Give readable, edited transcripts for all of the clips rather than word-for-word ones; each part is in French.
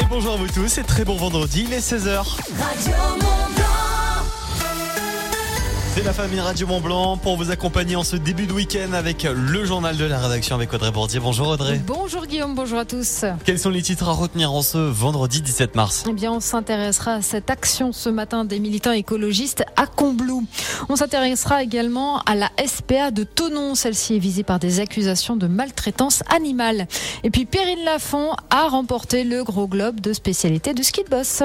Et bonjour à vous tous, c'est très bon vendredi, il est 16h. Radio Mont-Blanc. C'est la famille Radio Mont-Blanc pour vous accompagner en ce début de week-end avec le journal de la rédaction avec Audrey Bourdier. Bonjour Audrey. Bonjour Guillaume, bonjour à tous. Quels sont les titres à retenir en ce vendredi 17 mars ? Eh bien, on s'intéressera à cette action ce matin des militants écologistes à Combloux. On s'intéressera également à la SPA de Thonon. Celle-ci est visée par des accusations de maltraitance animale. Et puis Perrine Lafont a remporté le Gros Globe de spécialité de ski de boss.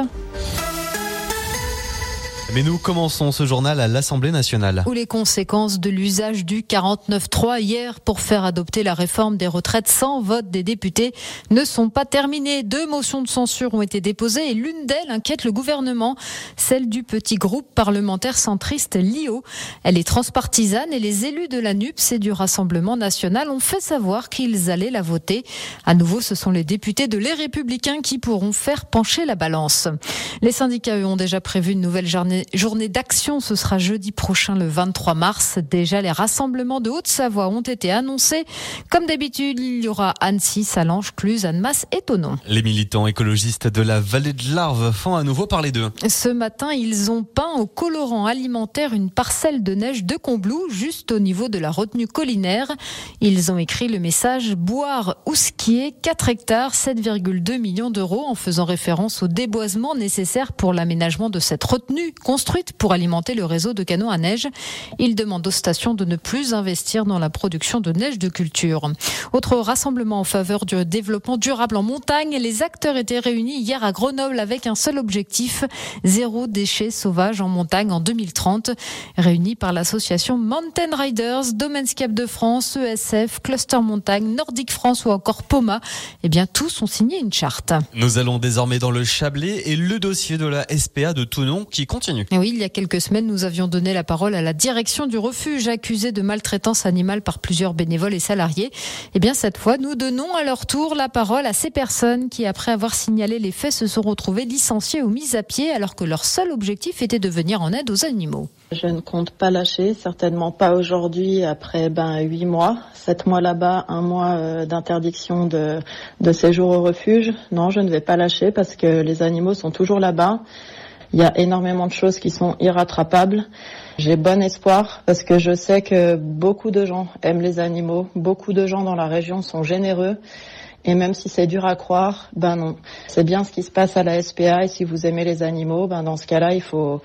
Mais nous commençons ce journal à l'Assemblée nationale. Où les conséquences de l'usage du 49.3 hier pour faire adopter la réforme des retraites sans vote des députés ne sont pas terminées. 2 motions de censure ont été déposées et l'une d'elles inquiète le gouvernement, celle du petit groupe parlementaire centriste LIO. Elle est transpartisane et les élus de la NUPS et du Rassemblement national ont fait savoir qu'ils allaient la voter. À nouveau, ce sont les députés de Les Républicains qui pourront faire pencher la balance. Les syndicats, eux, ont déjà prévu une nouvelle journée d'action. Ce sera jeudi prochain, le 23 mars. Déjà, les rassemblements de Haute-Savoie ont été annoncés. Comme d'habitude, il y aura Annecy, Sallanches, Cluses, Annemasse et Thonon. Les militants écologistes de la vallée de l'Arve font à nouveau parler d'eux. Ce matin, ils ont peint au colorant alimentaire une parcelle de neige de Combloux, juste au niveau de la retenue collinaire. Ils ont écrit le message « Boire ou skier, 4 hectares, 7,2 millions d'euros » en faisant référence au déboisement nécessaire pour l'aménagement de cette retenue construite pour alimenter le réseau de canaux à neige. Ils demandent aux stations de ne plus investir dans la production de neige de culture. Autre rassemblement en faveur du développement durable en montagne. Les acteurs étaient réunis hier à Grenoble avec un seul objectif, 0 déchets sauvages en montagne en 2030. Réunis par l'association Mountain Riders, Domenscape de France, ESF, Cluster Montagne, Nordic France ou encore Poma. Eh bien, tous ont signé une charte. Nous allons désormais dans le Chablais et le dossier de la SPA de Thonon qui continue. Et oui, il y a quelques semaines, nous avions donné la parole à la direction du refuge accusée de maltraitance animale par plusieurs bénévoles et salariés. Eh bien, cette fois, nous donnons à leur tour la parole à ces personnes qui, après avoir signalé les faits, se sont retrouvées licenciées ou mises à pied alors que leur seul objectif était de venir en aide aux animaux. Je ne compte pas lâcher, certainement pas aujourd'hui après 8 mois, 7 mois là-bas, 1 mois d'interdiction de séjour au refuge. Non, je ne vais pas lâcher parce que les animaux sont toujours là-bas. Il y a énormément de choses qui sont irrattrapables. J'ai bon espoir parce que je sais que beaucoup de gens aiment les animaux, beaucoup de gens dans la région sont généreux. Et même si c'est dur à croire, non. C'est bien ce qui se passe à la SPA et si vous aimez les animaux, dans ce cas-là, il faut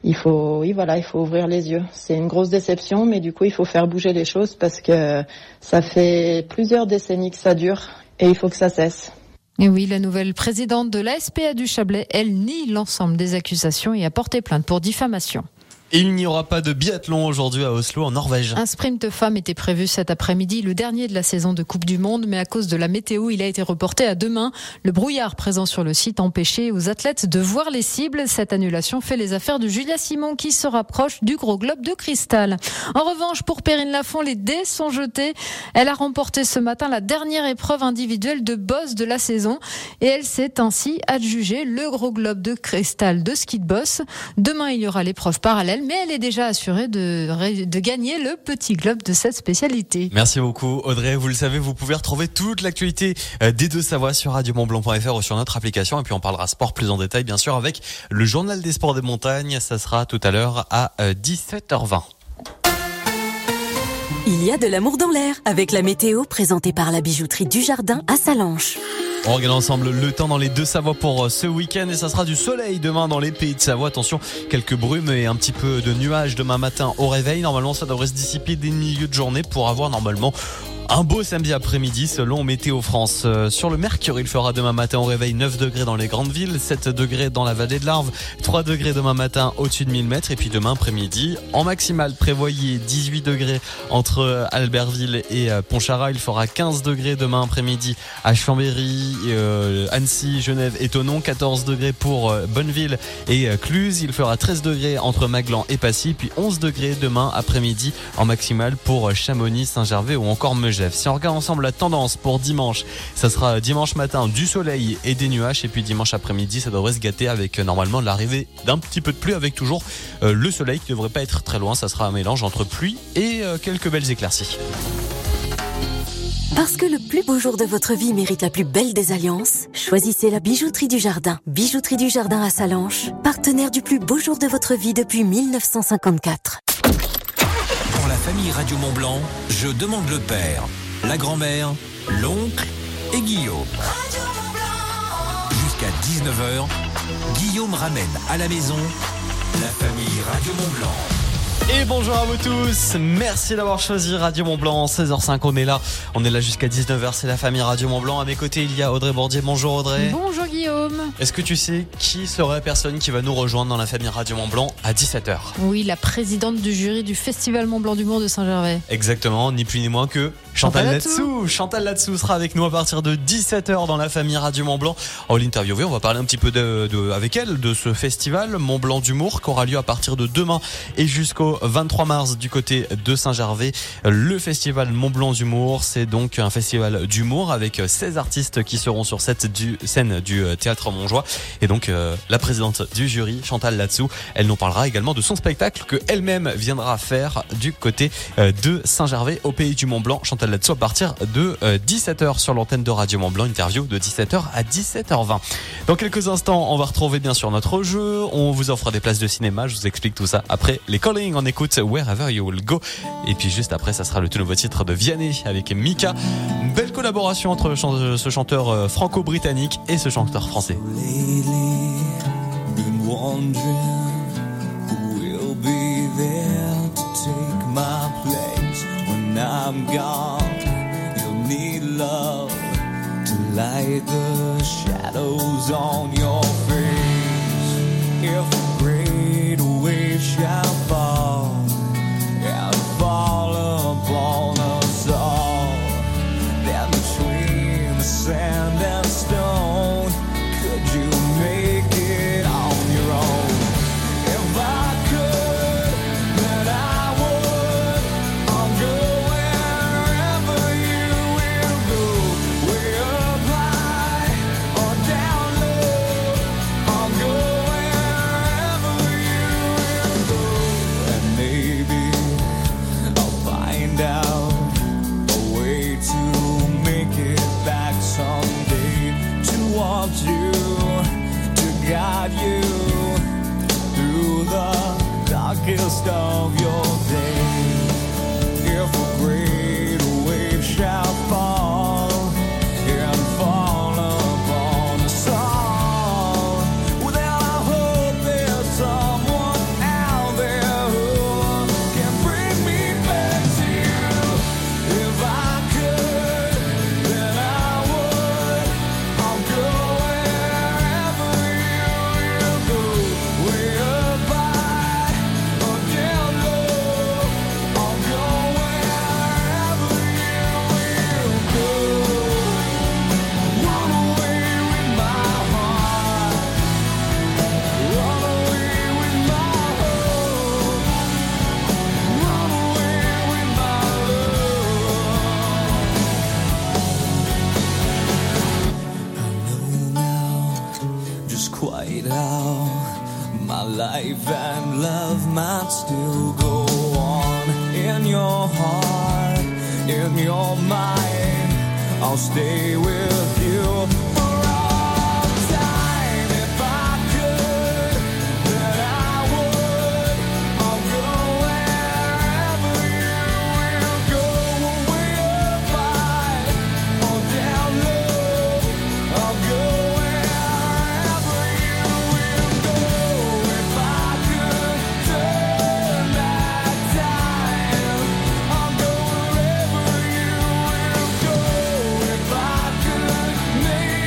ouvrir les yeux. C'est une grosse déception, mais du coup, il faut faire bouger les choses parce que ça fait plusieurs décennies que ça dure et il faut que ça cesse. Et oui, la nouvelle présidente de la SPA du Chablais, elle nie l'ensemble des accusations et a porté plainte pour diffamation. Et il n'y aura pas de biathlon aujourd'hui à Oslo, en Norvège. Un sprint femmes était prévu cet après-midi, le dernier de la saison de Coupe du Monde, mais à cause de la météo, il a été reporté à demain. Le brouillard présent sur le site empêchait aux athlètes de voir les cibles. Cette annulation fait les affaires de Julia Simon qui se rapproche du Gros Globe de cristal. En revanche, pour Perrine Lafont, les dés sont jetés. Elle a remporté ce matin la dernière épreuve individuelle de boss de la saison et elle s'est ainsi adjugée le Gros Globe de cristal de ski de boss. Demain, il y aura l'épreuve parallèle, mais elle est déjà assurée de gagner le petit globe de cette spécialité. Merci beaucoup Audrey, vous le savez, vous pouvez retrouver toute l'actualité des Deux-Savoies sur radiomontblanc.fr ou sur notre application et puis on parlera sport plus en détail bien sûr avec le journal des sports des montagnes, ça sera tout à l'heure à 17h20. Il y a de l'amour dans l'air avec la météo présentée par la bijouterie du Jardin à Sallanches. On regarde ensemble le temps dans les Deux-Savoies pour ce week-end et ça sera du soleil demain dans les pays de Savoie. Attention, quelques brumes et un petit peu de nuages demain matin au réveil. Normalement, ça devrait se dissiper dès le milieu de journée pour avoir normalement un beau samedi après-midi selon Météo France. Sur le Mercure, il fera demain matin au réveil 9 degrés dans les grandes villes, 7 degrés dans la vallée de l'Arve, 3 degrés demain matin au-dessus de 1000 mètres et puis demain après-midi, en maximale, prévoyez 18 degrés entre Albertville et Pontcharrat. Il fera 15 degrés demain après-midi à Chambéry, Annecy, Genève et Thonon, 14 degrés pour Bonneville et Cluses. Il fera 13 degrés entre Maglan et Passy, puis 11 degrés demain après-midi en maximale pour Chamonix, Saint-Gervais ou encore Megève. Si on regarde ensemble la tendance pour dimanche, ça sera dimanche matin du soleil et des nuages et puis dimanche après-midi ça devrait se gâter avec normalement l'arrivée d'un petit peu de pluie avec toujours le soleil qui devrait pas être très loin. Ça sera un mélange entre pluie et quelques belles éclaircies. Parce que le plus beau jour de votre vie mérite la plus belle des alliances, choisissez la Bijouterie du Jardin. Bijouterie du Jardin à Salanches, partenaire du plus beau jour de votre vie depuis 1954. Pour la famille Radio Mont-Blanc, je demande le père, la grand-mère, l'oncle et Guillaume. Jusqu'à 19h, Guillaume ramène à la maison la famille Radio Mont-Blanc. Et bonjour à vous tous, merci d'avoir choisi Radio Mont-Blanc, 16h05 on est là jusqu'à 19h, c'est la famille Radio Mont-Blanc. À mes côtés il y a Audrey Bourdier, bonjour Audrey. Bonjour Guillaume. Est-ce que tu sais qui serait la personne qui va nous rejoindre dans la famille Radio Mont-Blanc à 17h? Oui, la présidente du jury du Festival Mont-Blanc d'humour de Saint-Gervais. Exactement, ni plus ni moins que Chantal Latsou. Chantal Latsou sera avec nous à partir de 17h dans la famille Radio Mont-Blanc. On va l'interviewer, on va parler un petit peu avec elle de ce festival Mont-Blanc d'humour qui aura lieu à partir de demain et jusqu'au 23 mars du côté de Saint-Gervais. Le festival Mont-Blanc d'humour, c'est donc un festival d'humour avec 16 artistes qui seront sur cette scène du théâtre Montjoie. Et donc la présidente du jury, Chantal Latsou, elle nous parlera également de son spectacle que elle-même viendra faire du côté de Saint-Gervais au pays du Mont-Blanc. Chantal Latsou à partir de 17h sur l'antenne de Radio Mont-Blanc, interview de 17h à 17h20. Dans quelques instants, on va retrouver bien sûr notre jeu, on vous offre des places de cinéma, je vous explique tout ça après les Calling. On écoute Wherever You Will Go et puis juste après ça sera le tout nouveau titre de Vianney avec Mika. Une belle collaboration entre ce chanteur franco-britannique et ce chanteur français. I'm gone, you'll need love to light the shadows on your face. If a great wave shall fall and fall upon us all, then between the sand and stone, could you make it on your own? If I could, then I would. I'll go. Guide you through the darkest of your days. If a great wave shall fall and fall upon us all, well, then I hope there's someone out there who can bring me back to you. If I could, then I would. I'll go. Quite how my life and love might still go on. In your heart, in your mind, I'll stay with you for all time. If I could, then I would. I'll go wherever you will go. Way up high or down low, I'll go. Make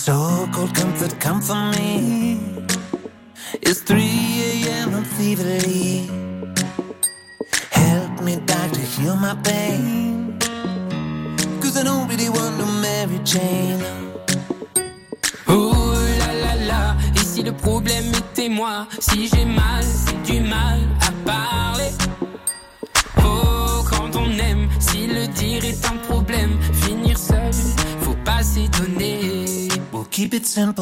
So-called comfort, come for me. It's 3 a.m. I'm feverly. Help me, doctor, heal my pain. 'Cause I don't really want no Mary Jane. Oh là là là, et si le problème était moi? Si j'ai mal, c'est du mal à parler. Oh, quand on aime, si le dire est un problème, finir seul, faut pas s'étonner. We'll keep it simple.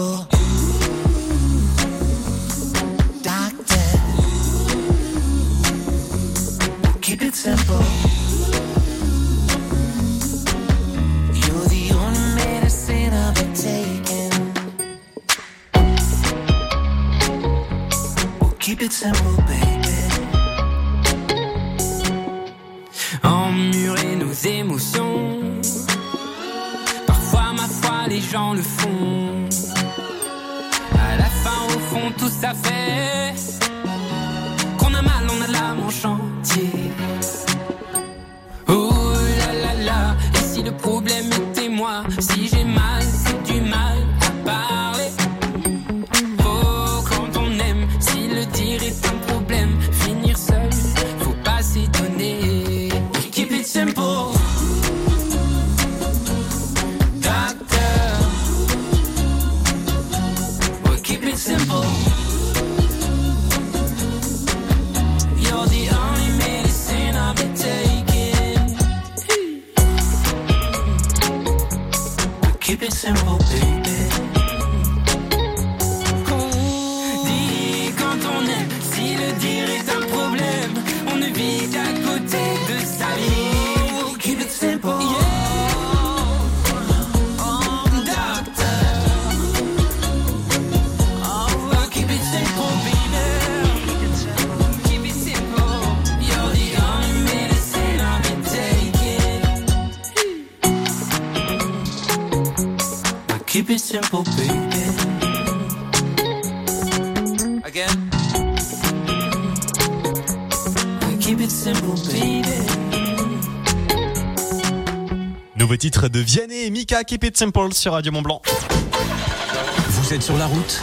Doctor, we'll keep it simple. You're the only medicine I've been taking. We'll keep it simple, baby. Emmurer nos émotions, parfois ma foi les gens le font. À la fin au fond tout ça fait qu'on a mal, on a l'âme en chantier. Oh là là là, et si le problème était moi? Si j'ai mal, c'est du mal à parler. Oh, quand on aime, si le dire est un problème, finir seul, faut pas s'étonner. Keep it simple. Doctor, we'll keep it simple. You're the only medicine I've been taking. We'll keep it simple, baby. Dis quand on aime, si le dire est un problème, on ne vit qu'à côté de sa vie. We'll keep it simple. We'll keep it simple, baby. Keep it simple. You're the only medicine I've been taking. We'll keep it simple, baby. Again. We'll keep it simple, baby. Nouveau titre de Vianney et Mika, Keep It Simple sur Radio Mont-Blanc. Vous êtes sur la route?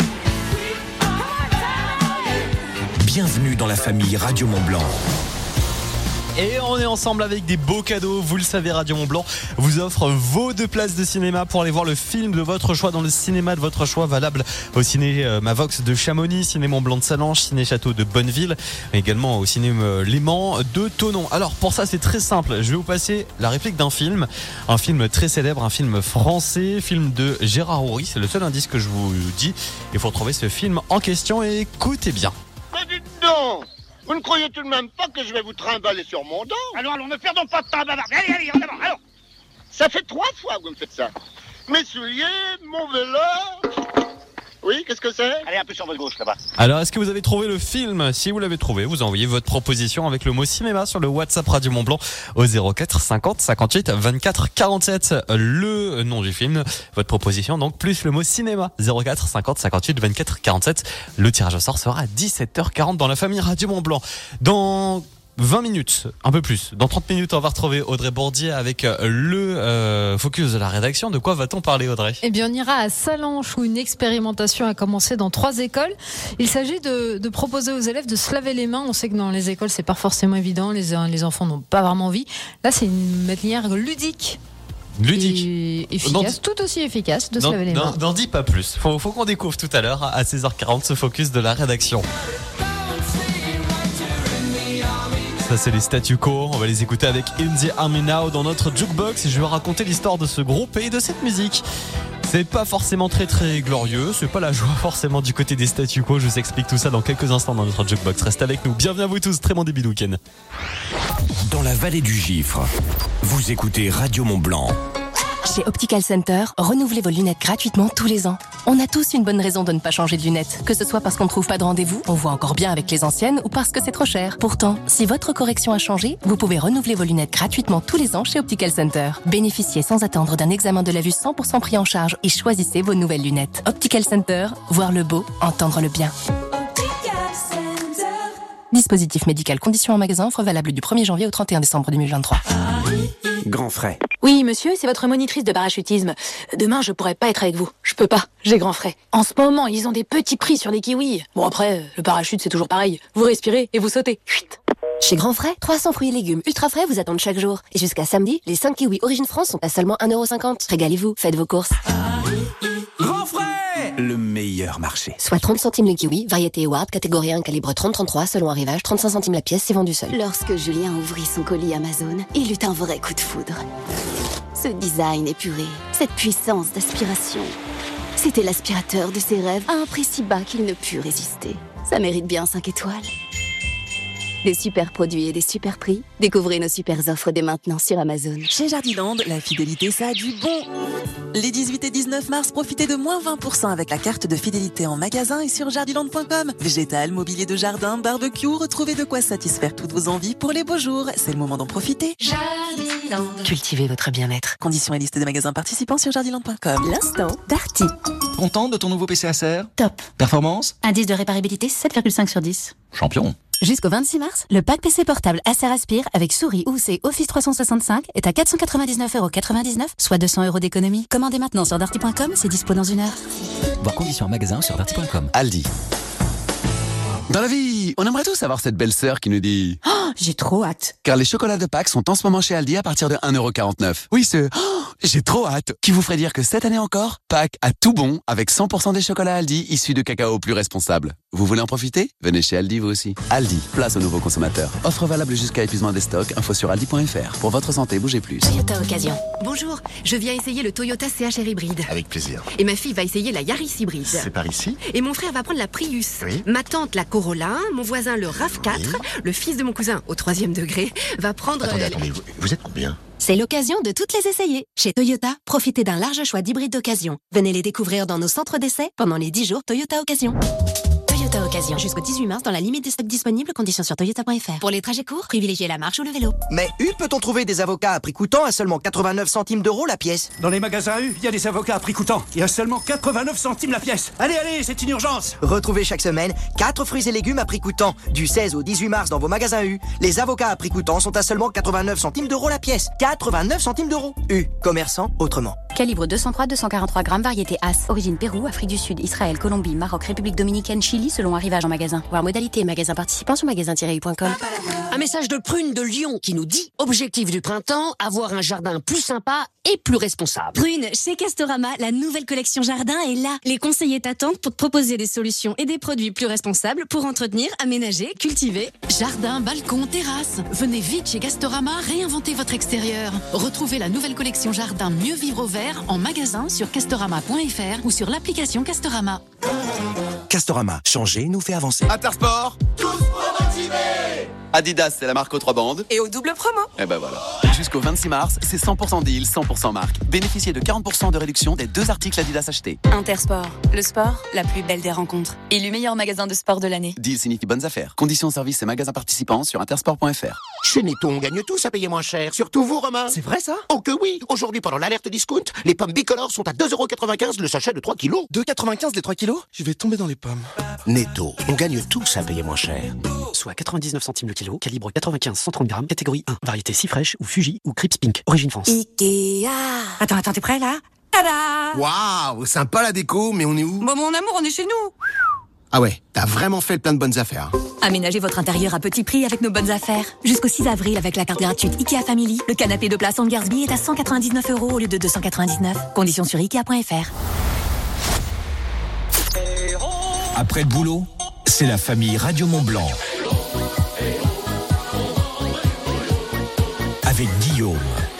Bienvenue dans la famille Radio Mont-Blanc. Et on est ensemble avec des beaux cadeaux. Vous le savez, Radio Mont-Blanc vous offre vos 2 places de cinéma pour aller voir le film de votre choix dans le cinéma de votre choix, valable au ciné Mavox de Chamonix, ciné Mont-Blanc de Salanches, ciné Château de Bonneville, mais également au ciné Léman de Thonon. Alors pour ça, c'est très simple. Je vais vous passer la réplique d'un film, un film très célèbre, un film français, film de Gérard Houry. C'est le seul indice que je vous dis. Il faut retrouver ce film en question et écoutez bien. Mais dites donc, vous ne croyez tout de même pas que je vais vous trimballer sur mon dos? Alors, ne perdons pas de temps, bavard. Allez, en avant, alors. Ça fait 3 fois que vous me faites ça. Mes souliers, mon vélo. Oui, qu'est-ce que c'est? Allez, un peu sur votre gauche, là-bas. Alors, est-ce que vous avez trouvé le film? Si vous l'avez trouvé, vous envoyez votre proposition avec le mot cinéma sur le WhatsApp Radio Mont-Blanc au 04 50 58 24 47. Le nom du film, votre proposition, donc, plus le mot cinéma. 04 50 58 24 47. Le tirage au sort sera à 17h40 dans la famille Radio Mont-Blanc. Dans 20 minutes, un peu plus. Dans 30 minutes, on va retrouver Audrey Bourdier avec le focus de la rédaction. De quoi va-t-on parler, Audrey? Eh bien, on ira à Salanches où une expérimentation a commencé dans 3 écoles. Il s'agit de proposer aux élèves de se laver les mains. On sait que dans les écoles, c'est pas forcément évident. Les enfants n'ont pas vraiment envie. Là, c'est une manière ludique. Et efficace, tout aussi efficace de se laver les mains. N'en dis pas plus. Faut qu'on découvre tout à l'heure à 16h40 ce focus de la rédaction. Ça, c'est les Statu Quo. On va les écouter avec In the Army Now dans notre jukebox et je vais raconter l'histoire de ce groupe et de cette musique. C'est pas forcément très glorieux, c'est pas la joie forcément du côté des Statu Quo. Je vous explique tout ça dans quelques instants dans notre jukebox. Reste avec nous. Bienvenue à vous tous. Très bon début de week-end. Dans la vallée du Gifre, vous écoutez Radio Mont-Blanc. Chez Optical Center, renouvelez vos lunettes gratuitement tous les ans. On a tous une bonne raison de ne pas changer de lunettes. Que ce soit parce qu'on ne trouve pas de rendez-vous, on voit encore bien avec les anciennes ou parce que c'est trop cher. Pourtant, si votre correction a changé, vous pouvez renouveler vos lunettes gratuitement tous les ans chez Optical Center. Bénéficiez sans attendre d'un examen de la vue 100% pris en charge et choisissez vos nouvelles lunettes. Optical Center, voir le beau, entendre le bien. Dispositif médical, conditions en magasin, offre valable du 1er janvier au 31 décembre 2023. Grand frais. Oui, monsieur, c'est votre monitrice de parachutisme. Demain, je pourrais pas être avec vous. Je peux pas, j'ai grand frais. En ce moment, ils ont des petits prix sur les kiwis. Bon après, le parachute, c'est toujours pareil. Vous respirez et vous sautez. Chut. Chez Grand Frais, 300 fruits et légumes ultra frais vous attendent chaque jour. Et jusqu'à samedi, les 5 kiwis Origine France sont à seulement 1,50€. Régalez-vous, faites vos courses. Grand Frais, le meilleur marché. Soit 30 centimes le kiwi, variété Award, catégorie 1, calibre 30-33, selon arrivage, 35 centimes la pièce, c'est vendu seul. Lorsque Julien ouvrit son colis Amazon, il eut un vrai coup de foudre. Ce design épuré, cette puissance d'aspiration. C'était l'aspirateur de ses rêves à un prix si bas qu'il ne put résister. Ça mérite bien 5 étoiles. Des super produits et des super prix. Découvrez nos super offres dès maintenant sur Amazon. Chez Jardiland, la fidélité, ça a du bon. Les 18 et 19 mars, profitez de moins 20% avec la carte de fidélité en magasin et sur jardiland.com. Végétal, mobilier de jardin, barbecue, retrouvez de quoi satisfaire toutes vos envies pour les beaux jours. C'est le moment d'en profiter. Jardiland. Cultivez votre bien-être. Conditions et liste des magasins participants sur jardiland.com. L'instant Darty. Content de ton nouveau PC Acer ? Top. Performance ? Indice de réparabilité 7,5 sur 10. Champion. Jusqu'au 26 mars, le pack PC portable Acer Aspire avec souris OUC Office 365 est à 499,99€, soit 200€ d'économie. Commandez maintenant sur darty.com, c'est dispo dans 1 heure. Voir conditions en magasin sur darty.com. Aldi. Dans la vie, on aimerait tous avoir cette belle sœur qui nous dit Oh, j'ai trop hâte. Car les chocolats de Pâques sont en ce moment chez Aldi à partir de 1,49€. Oui, j'ai trop hâte. Qui vous ferait dire que cette année encore, Pâques a tout bon avec 100% des chocolats Aldi issus de cacao plus responsable. Vous voulez en profiter ? Venez chez Aldi vous aussi. Aldi, place aux nouveaux consommateurs. Offre valable jusqu'à épuisement des stocks. Info sur aldi.fr. Pour votre santé, bougez plus. Toyota Occasion. Bonjour, je viens essayer le Toyota CHR hybride. Avec plaisir. Et ma fille va essayer la Yaris hybride. C'est par ici. Et mon frère va prendre la Prius. Oui. Ma tante la Corolla, mon voisin le RAV4, oui. Le fils de mon cousin au 3e degré va prendre... Attendez, vous êtes combien ? C'est l'occasion de toutes les essayer. Chez Toyota, profitez d'un large choix d'hybrides d'occasion. Venez les découvrir dans nos centres d'essai pendant les 10 jours Toyota Occasion. Toyota Occasion. Jusqu'au 18 mars dans la limite des stocks disponibles. Conditions sur toyota.fr. Pour les trajets courts, privilégiez la marche ou le vélo. Mais peut-on trouver des avocats à prix coûtant à seulement 89 centimes d'euros la pièce ? Dans les magasins U, il y a des avocats à prix coûtant. Il y a seulement 89 centimes la pièce. Allez, c'est une urgence. Retrouvez chaque semaine 4 fruits et légumes à prix coûtant. Du 16 au 18 mars dans vos magasins U. Les avocats à prix coûtant sont à seulement 89 centimes d'euros la pièce. 89 centimes d'euros. U. Commerçant autrement. Calibre 203-243 grammes, variété As. Origine Pérou, Afrique du Sud, Israël, Colombie, Maroc, République Dominicaine, Chili, selon arrivage en magasin. Voir modalité et magasin participant sur magasin-u.com. Un message de Prune de Lyon qui nous dit: objectif du printemps, avoir un jardin plus sympa et plus responsable. Prune, chez Castorama, la nouvelle collection jardin est là. Les conseillers t'attendent pour te proposer des solutions et des produits plus responsables pour entretenir, aménager, cultiver. Jardin, balcon, terrasse. Venez vite chez Castorama réinventer votre extérieur. Retrouvez la nouvelle collection jardin Mieux vivre au vert en magasin sur castorama.fr ou sur l'application Castorama. Castorama, changer nous fait avancer. Intersport, tous pro-motivés. Adidas, c'est la marque aux 3 bandes. Et au double promo. Et ben voilà. Jusqu'au 26 mars, c'est 100% deal, 100% marque. Bénéficiez de 40% de réduction des 2 articles Adidas achetés. Intersport, le sport, la plus belle des rencontres. Élu meilleur magasin de sport de l'année. Deal signifie bonnes affaires. Conditions, services et magasins participants sur intersport.fr. Chez Netto, on gagne tous à payer moins cher. Surtout vous, Romain. C'est vrai ça ? Oh que oui. Aujourd'hui, pendant l'alerte discount, les pommes bicolores sont à 2,95€ le sachet de 3 kilos. 2,95€ les 3 kilos ? Je vais tomber dans les pommes. Netto, on gagne tous à payer moins cher. Soit 99 centimes le kilo, calibre 95-130 grammes, catégorie 1. Variété si fraîche ou Fuji ou Crips Pink, origine France. Ikea. Attends, t'es prêt là ? Tada ! Waouh, sympa la déco, mais on est où ? Bon, mon amour, on est chez nous. Ah ouais, t'as vraiment fait plein de bonnes affaires. Aménagez votre intérieur à petit prix avec nos bonnes affaires. Jusqu'au 6 avril avec la carte gratuite Ikea Family, le canapé de place Garsby est à 199€ au lieu de 299. Conditions sur Ikea.fr. Après le boulot, c'est la famille Radio Mont-Blanc. Avec Guillaume.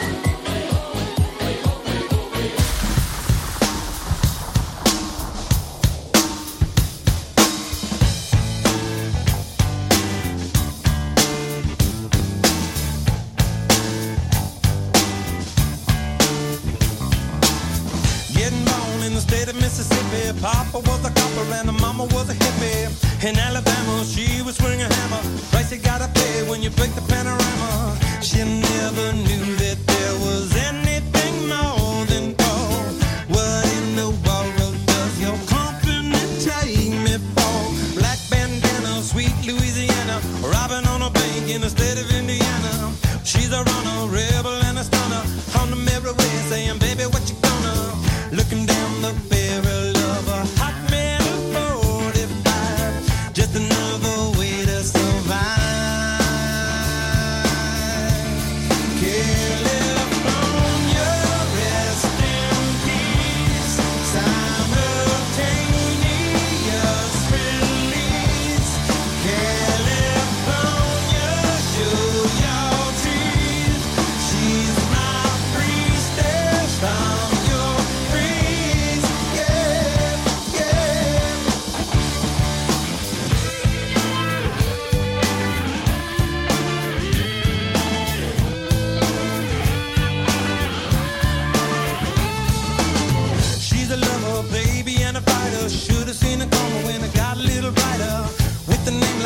Papa was a copper and mama was a hippie. In Alabama, she was swinging a hammer. Price you gotta pay when you break the panorama. She never knew that there was anything more than gold. What in the world does your company take me for? Black bandana, sweet Louisiana, robbing on a bank in the state of Indiana. She's a runner, rebel and a stunner on the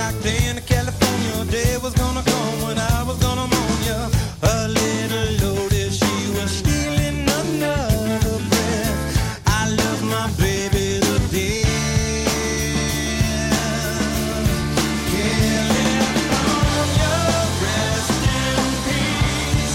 like day in California. Day was gonna come when I was gonna moan ya. A little loaded, she was stealing another breath. I love my baby to death. California, rest in peace.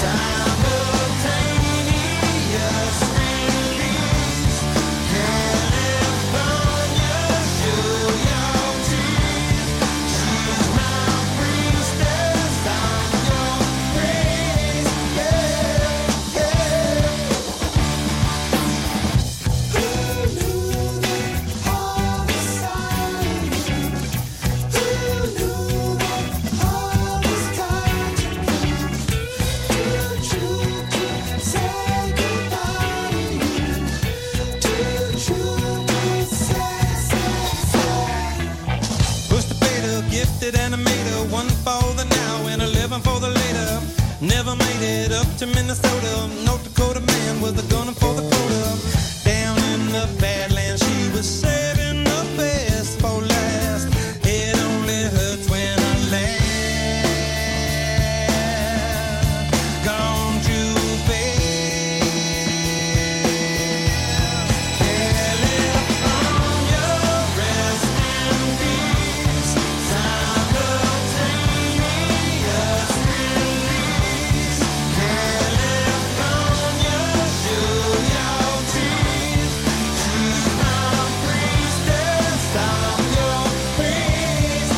Simultaneous release. California, show your teeth. She's my priestess, I'm your praise. Who knew that all the signs? Who knew that all this time to come? Too true to say goodbye to you. Too true to say. Push the fader, gifted animator, one for the now and 11 for the later. Never made it up to Minnesota. North Dakota man was a gunner for the quota. Down in the Badlands, she was saving the best for last. It only hurts when I laugh. Gone too fast. California, rest in peace. Simultaneous release. California, show your teeth. She's my priestess, I'm your priest.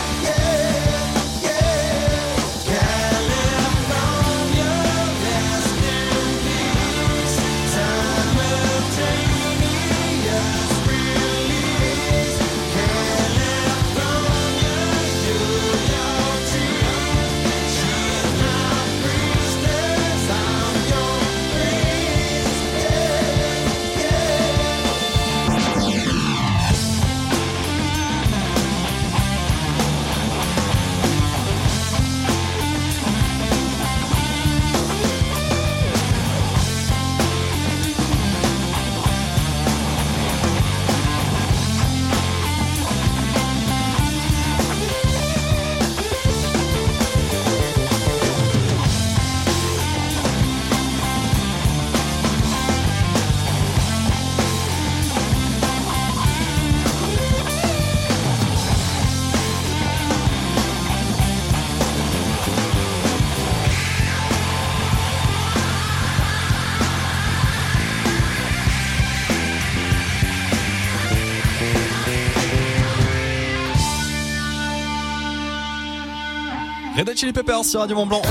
California, rest in peace. Simultaneous release. California, show your teeth. She's my priestess, I'm your Red Hot Chili Peppers sur Radio Mont-Blanc.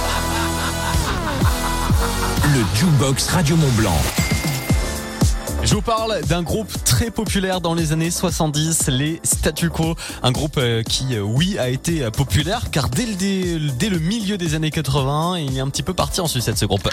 Le Jukebox Radio Mont-Blanc. Je vous parle d'un groupe très populaire dans les années 70, les Statu Quo. Un groupe qui, oui, a été populaire car dès le milieu des années 80, il est un petit peu parti en sucette ce groupe.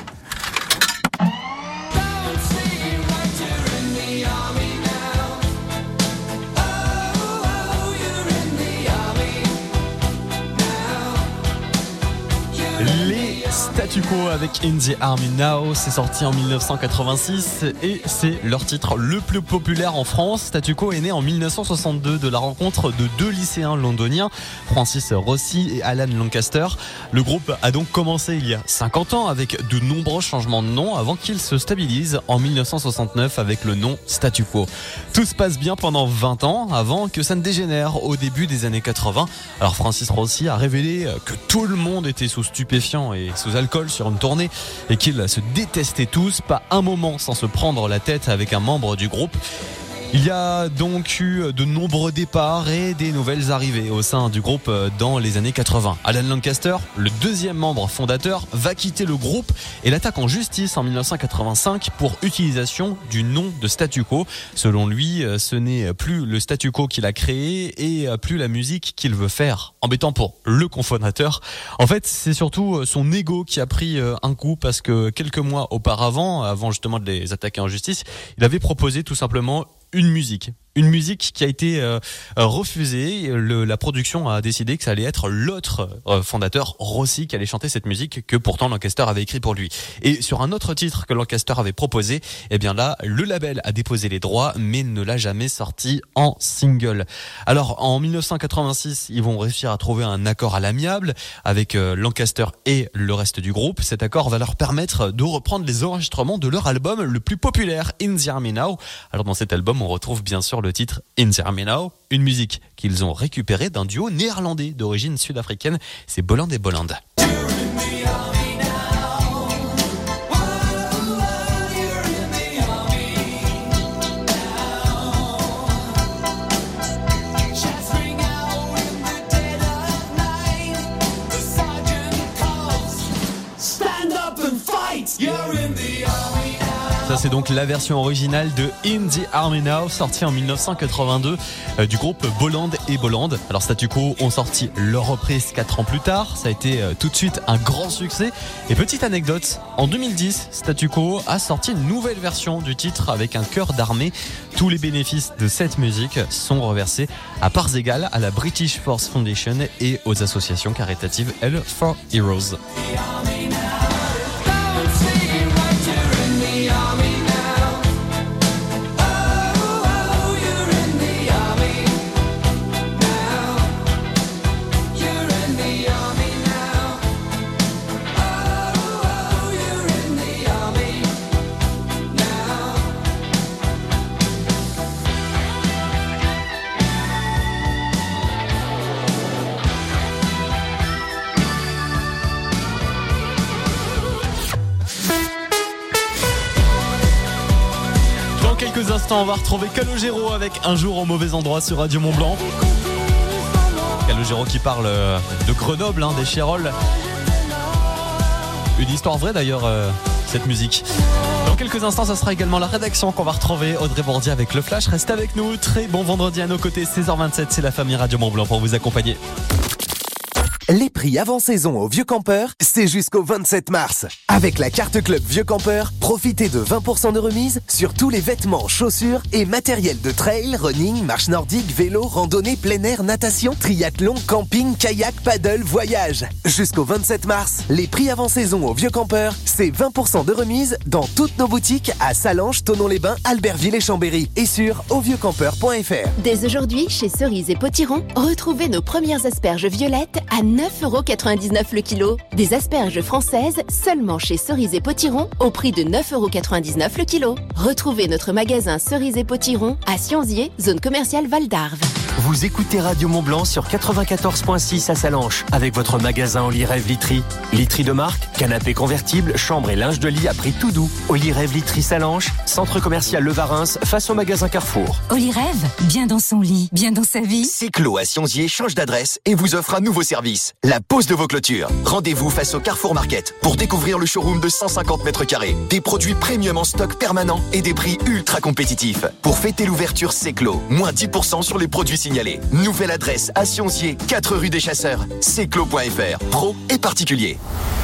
Les Statu Quo avec In the Army Now, c'est sorti en 1986 et c'est leur titre le plus populaire en France. Statu Quo est né en 1962 de la rencontre de deux lycéens londoniens, Francis Rossi et Alan Lancaster. Le groupe a donc commencé il y a 50 ans avec de nombreux changements de nom avant qu'il se stabilise en 1969 avec le nom Statu Quo. Tout se passe bien pendant 20 ans avant que ça ne dégénère au début des années 80. Alors Francis Rossi a révélé que tout le monde était sous stupéfiants et sous alcool sur une tournée et qu'ils se détestaient tous, pas un moment sans se prendre la tête avec un membre du groupe. Il y a donc eu de nombreux départs et des nouvelles arrivées au sein du groupe dans les années 80. Alan Lancaster, le deuxième membre fondateur, va quitter le groupe et l'attaque en justice en 1985 pour utilisation du nom de Statu Quo. Selon lui, ce n'est plus le Statu Quo qu'il a créé et plus la musique qu'il veut faire. Embêtant pour le cofondateur. En fait, c'est surtout son ego qui a pris un coup parce que quelques mois auparavant, avant justement de les attaquer en justice, il avait proposé tout simplement une musique Une musique qui a été refusée. La production a décidé que ça allait être l'autre fondateur, Rossi, qui allait chanter cette musique que pourtant Lancaster avait écrit pour lui. Et sur un autre titre que Lancaster avait proposé, eh bien là, le label a déposé les droits, mais ne l'a jamais sorti en single. Alors en 1986, ils vont réussir à trouver un accord à l'amiable avec Lancaster et le reste du groupe. Cet accord va leur permettre de reprendre les enregistrements de leur album le plus populaire, In the Army Now. Alors dans cet album, on retrouve bien sûr le titre In the Army Now, une musique qu'ils ont récupérée d'un duo néerlandais d'origine sud-africaine, c'est Bolland et Bolland. Ça c'est donc la version originale de In the Army Now, sortie en 1982 du groupe Bolland et Bolland. Alors Statu Quo ont sorti leur reprise 4 ans plus tard, ça a été tout de suite un grand succès. Et petite anecdote, en 2010, Statu Quo a sorti une nouvelle version du titre avec un chœur d'armée. Tous les bénéfices de cette musique sont reversés à parts égales à la British Force Foundation et aux associations caritatives L for Heroes. Quelques instants, on va retrouver Calogero avec Un jour au mauvais endroit sur Radio Mont-Blanc. Calogero qui parle de Grenoble, des Chérolles. Une histoire vraie d'ailleurs, cette musique. Dans quelques instants, ça sera également la rédaction qu'on va retrouver. Audrey Bordier avec le Flash. Restez avec nous. Très bon vendredi à nos côtés. 16h27, c'est la famille Radio Mont-Blanc pour vous accompagner. Les prix avant saison au Vieux Campeur, c'est jusqu'au 27 mars. Avec la carte club Vieux Campeur, profitez de 20% de remise sur tous les vêtements, chaussures et matériel de trail, running, marche nordique, vélo, randonnée, plein air, natation, triathlon, camping, kayak, paddle, voyage. Jusqu'au 27 mars, les prix avant saison au Vieux Campeur, c'est 20% de remise dans toutes nos boutiques à Salange, Thonon-les-Bains, Albertville et Chambéry et sur auvieuxcampeur.fr. Dès aujourd'hui, chez Cerise et Potiron, retrouvez nos premières asperges violettes à 9,99€ le kilo. Des asperges françaises seulement chez Cerise et Potiron au prix de 9,99€ le kilo. Retrouvez notre magasin Cerise et Potiron à Sionzier, zone commerciale Val d'Arve. Vous écoutez Radio Mont-Blanc sur 94.6 à Salanches avec votre magasin Oli Rêve Literie. Literie de marque, canapé convertible, chambre et linge de lit à prix tout doux. Oli Rêve Literie Salanches, centre commercial Le Varins face au magasin Carrefour. Oli Rêve, bien dans son lit, bien dans sa vie. Ciclo à Sionzier change d'adresse et vous offre un nouveau service. La pose de vos clôtures. Rendez-vous face au Carrefour Market pour découvrir le showroom de 150 mètres carrés. Des produits premium en stock permanent et des prix ultra compétitifs. Pour fêter l'ouverture Ciclo, moins 10% sur les produits signalés. Nouvelle adresse à Sionzier, 4 rue des Chasseurs. Ciclo.fr, pro et particulier.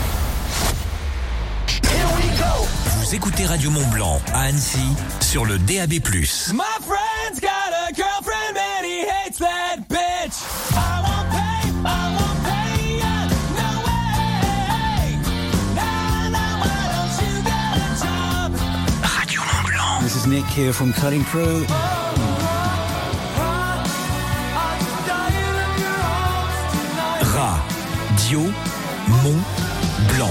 Vous écoutez Radio Mont-Blanc à Annecy sur le DAB+. My friend's got a girlfriend and he hates that bitch. I won't pay, ya, no way. Now, why don't you get a job? Radio Mont-Blanc. This is Nick here from Cutting Crew. Radio Mont-Blanc.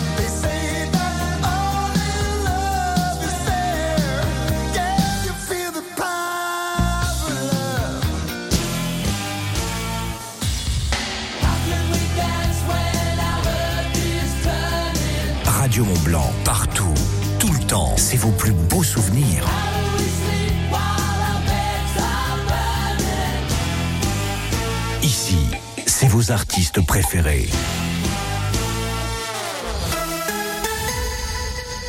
Radio Mont-Blanc, partout, tout le temps, c'est vos plus beaux souvenirs. Ici, c'est vos artistes préférés.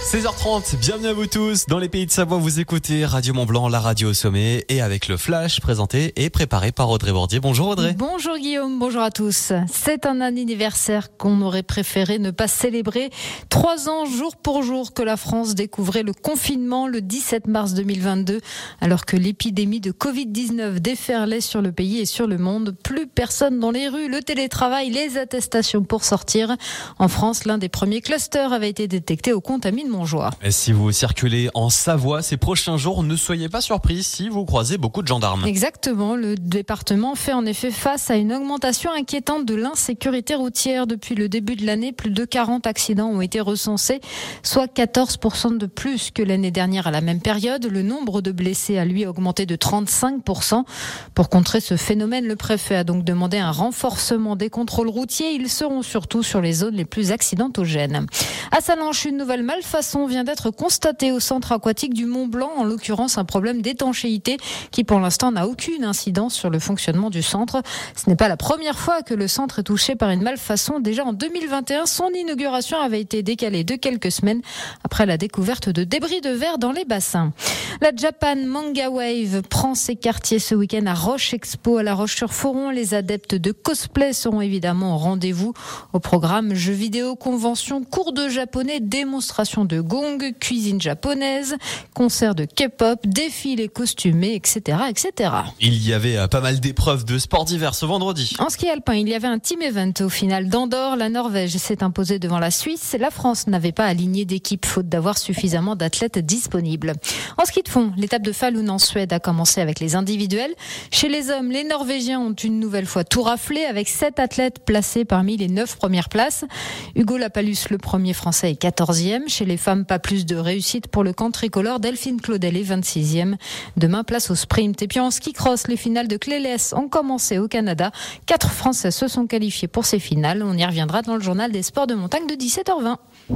16h30, bienvenue à vous tous. Dans les pays de Savoie, vous écoutez Radio Mont-Blanc, la radio au sommet, et avec le flash présenté et préparé par Audrey Bordier. Bonjour Audrey. Bonjour Guillaume, bonjour à tous. C'est un anniversaire qu'on aurait préféré ne pas célébrer. 3 ans, jour pour jour, que la France découvrait le confinement le 17 mars 2022. Alors que l'épidémie de Covid-19 déferlait sur le pays et sur le monde, plus personne dans les rues, le télétravail, les attestations pour sortir. En France, l'un des premiers clusters avait été détecté au Contamine-Montjoie. Et si vous circulez en Savoie ces prochains jours, ne soyez pas surpris si vous croisez beaucoup de gendarmes. Exactement, le département fait en effet face à une augmentation inquiétante de l'insécurité routière. Depuis le début de l'année, plus de 40 accidents ont été recensés, soit 14% de plus que l'année dernière à la même période. Le nombre de blessés a lui augmenté de 35%. Pour contrer ce phénomène, le préfet a donc demandé un renforcement des contrôles routiers. Ils seront surtout sur les zones les plus accidentogènes. À Sallanches, une nouvelle malfaçon vient d'être constatée au centre aquatique du Mont-Blanc, en l'occurrence un problème d'étanchéité qui pour l'instant n'a aucune incidence sur le fonctionnement du centre. Ce n'est pas la première fois que le centre est touché par une malfaçon. Déjà en 2021, son inauguration avait été décalée de quelques semaines après la découverte de débris de verre dans les bassins. La Japan Manga Wave prend ses quartiers ce week-end à Roche Expo à La Roche-sur-Foron. Les adeptes de cosplay seront évidemment au rendez-vous. Au programme jeux vidéo, conventions, cours de japonais, démonstrations de gong, cuisine japonaise, concerts de K-pop, défilés costumés, etc., etc. Il y avait pas mal d'épreuves de sport d'hiver ce vendredi. En ski alpin, il y avait un team event au final d'Andorre. La Norvège s'est imposée devant la Suisse. La France n'avait pas aligné d'équipe faute d'avoir suffisamment d'athlètes disponibles. En ski de fond, l'étape de Falun en Suède a commencé avec les individuels. Chez les hommes, les Norvégiens ont une nouvelle fois tout raflé avec 7 athlètes placés parmi les 9 premières places. Hugo Lapalus, le premier français, est 14e. Chez les femmes, pas plus de réussite pour le camp tricolore. Delphine Claudel est 26e. Demain, place au sprint. Et puis en ski cross, les finales de Clélès ont commencé au Canada. 4 Français se sont qualifiés pour ces finales. On y reviendra dans le journal des sports de montagne de 17h20.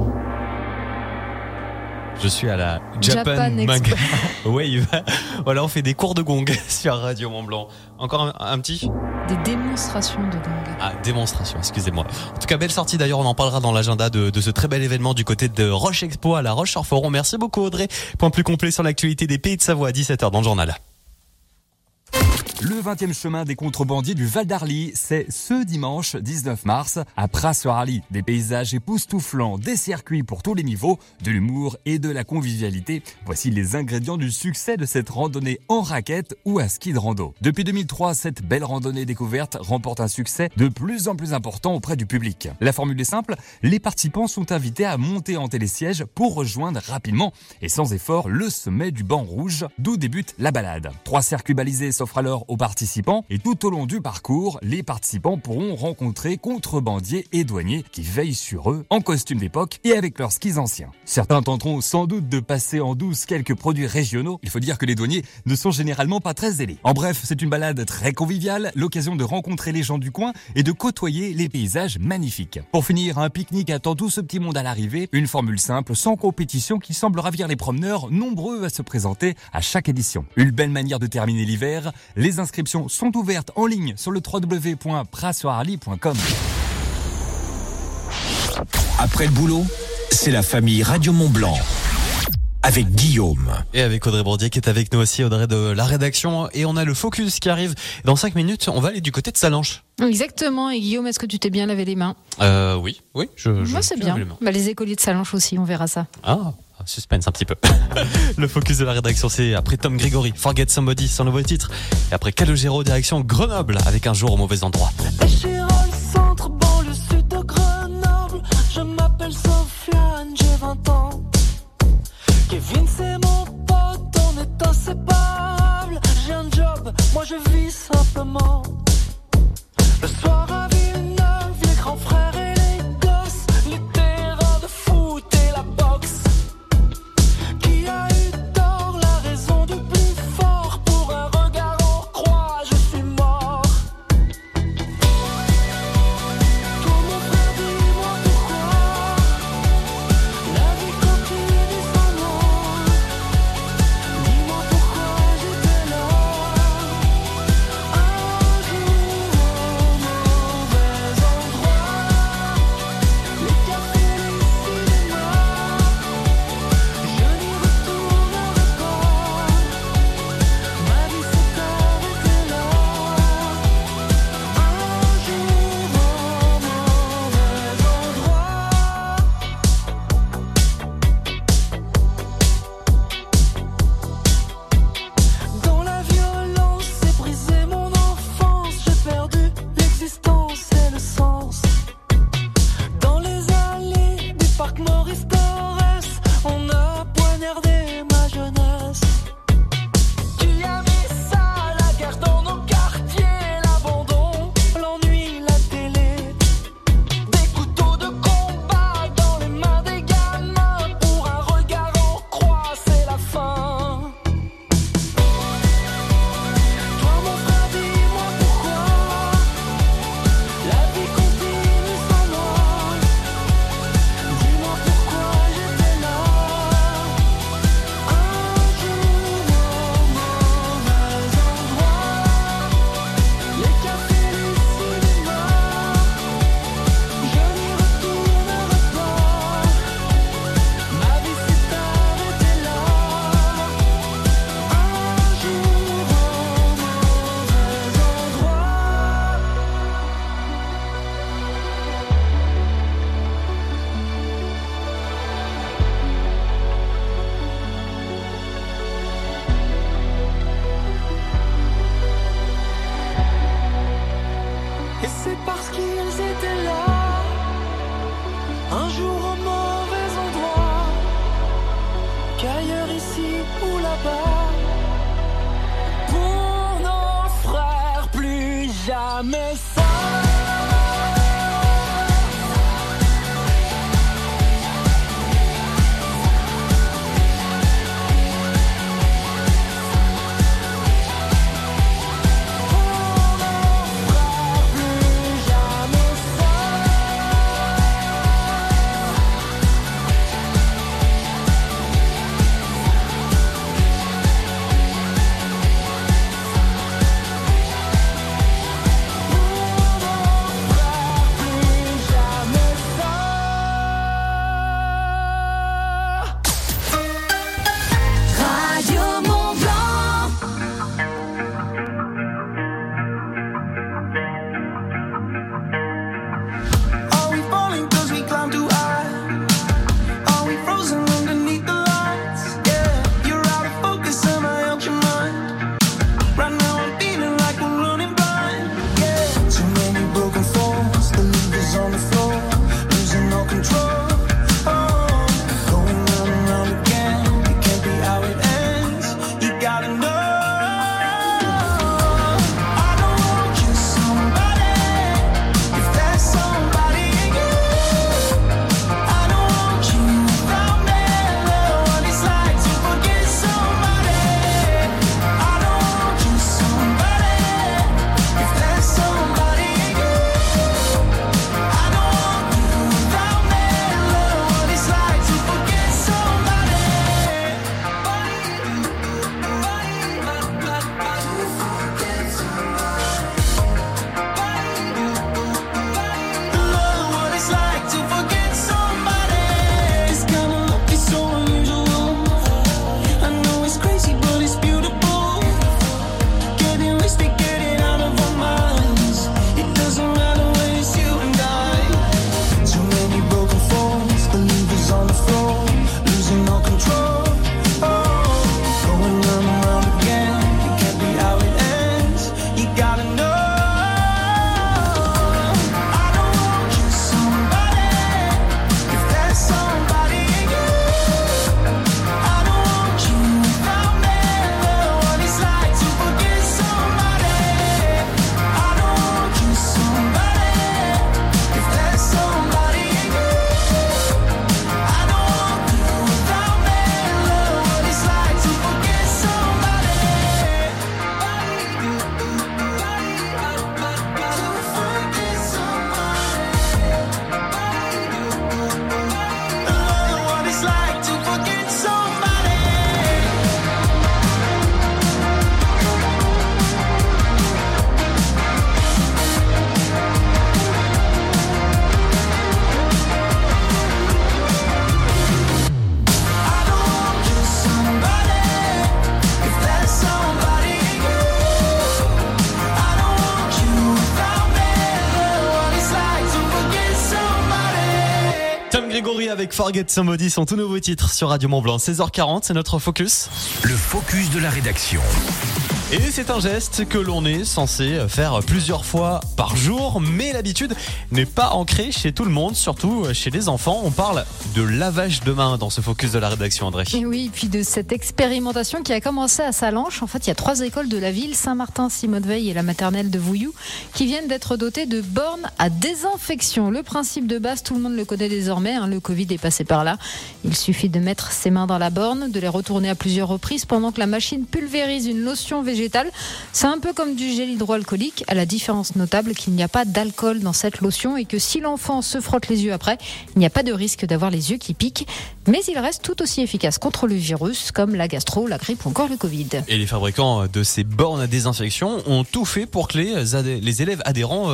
Je suis à la Japan Manga Wave. Voilà, on fait des cours de gong sur Radio Mont-Blanc. Encore un petit ? Des démonstrations de gong. Ah, démonstration, excusez-moi. En tout cas, belle sortie d'ailleurs, on en parlera dans l'agenda de ce très bel événement du côté de Roche Expo à La Roche-sur-Foron. Merci beaucoup Audrey. Point plus complet sur l'actualité des Pays de Savoie à 17h dans le journal. Le 20e chemin des contrebandiers du Val d'Arly, c'est ce dimanche 19 mars à Pras-sur-Arly. Des paysages époustouflants, des circuits pour tous les niveaux, de l'humour et de la convivialité. Voici les ingrédients du succès de cette randonnée en raquette ou à ski de rando. Depuis 2003, cette belle randonnée découverte remporte un succès de plus en plus important auprès du public. La formule est simple, les participants sont invités à monter en télésiège pour rejoindre rapidement et sans effort le sommet du banc rouge, d'où débute la balade. 3 circuits balisés s'offrent alors aux participants et tout au long du parcours, les participants pourront rencontrer contrebandiers et douaniers qui veillent sur eux en costume d'époque et avec leurs skis anciens. Certains tenteront sans doute de passer en douce quelques produits régionaux. Il faut dire que les douaniers ne sont généralement pas très zélés. En bref, c'est une balade très conviviale, l'occasion de rencontrer les gens du coin et de côtoyer les paysages magnifiques. Pour finir, un pique-nique attend tout ce petit monde à l'arrivée, une formule simple, sans compétition qui semble ravir les promeneurs, nombreux à se présenter à chaque édition. Une belle manière de terminer l'hiver. Les inscriptions sont ouvertes en ligne sur le www.pras-sur-arly.com. Après le boulot, c'est la famille Radio Mont-Blanc. Avec Guillaume. Et avec Audrey Bordier qui est avec nous aussi, Audrey de la rédaction. Et on a le focus qui arrive. Dans 5 minutes, on va aller du côté de Sallanches. Exactement. Et Guillaume, est-ce que tu t'es bien lavé les mains ? Oui. Moi, c'est bien. Les écoliers de Sallanches aussi, on verra ça. Ah, suspense un petit peu. Le focus de la rédaction, c'est après Tom Grégory, Forget Somebody, son nouveau titre. Et après Calogero, direction Grenoble, avec Un jour au mauvais endroit. Centre, banlieue sud de Grenoble. Je m'appelle Sofiane, j'ai 20 ans. Kevin, c'est mon pote, on est inséparables. J'ai un job, moi je vis simplement. Le soir à Villeneuve, les grands frères et les gosses, les terrains de foot et la boxe. Qui a eu tort, la raison du plus fort? Pour un regard en croix, je suis mort. Tout mon frère, dis-moi pourquoi la vie continue sans moi. Dis-moi pourquoi j'étais là. Un jour au mauvais lorsqu'ils étaient là, un jour au mauvais endroit, qu'ailleurs ici ou là-bas. Pour nos frères, plus jamais ça. Grégory avec Forget Somebody, son tout nouveau titre sur Radio Mont-Blanc. 16h40, c'est notre focus. Le focus de la rédaction. Et c'est un geste que l'on est censé faire plusieurs fois par jour, mais l'habitude n'est pas ancrée chez tout le monde, surtout chez les enfants. On parle de lavage de mains dans ce focus de la rédaction, André. Et oui, puis de cette expérimentation qui a commencé à Salanches. En fait, il y a 3 écoles de la ville, Saint-Martin, Simone-Veil et la maternelle de Vouilloux, qui viennent d'être dotées de bornes à désinfection. Le principe de base, tout le monde le connaît désormais, le Covid est passé par là. Il suffit de mettre ses mains dans la borne, de les retourner à plusieurs reprises pendant que la machine pulvérise une lotion végétale. C'est un peu comme du gel hydroalcoolique, à la différence notable qu'il n'y a pas d'alcool dans cette lotion et que si l'enfant se frotte les yeux après, il n'y a pas de risque d'avoir les yeux qui piquent. Mais il reste tout aussi efficace contre le virus, comme la gastro, la grippe ou encore le Covid. Et les fabricants de ces bornes à désinfection ont tout fait pour que les élèves adhérents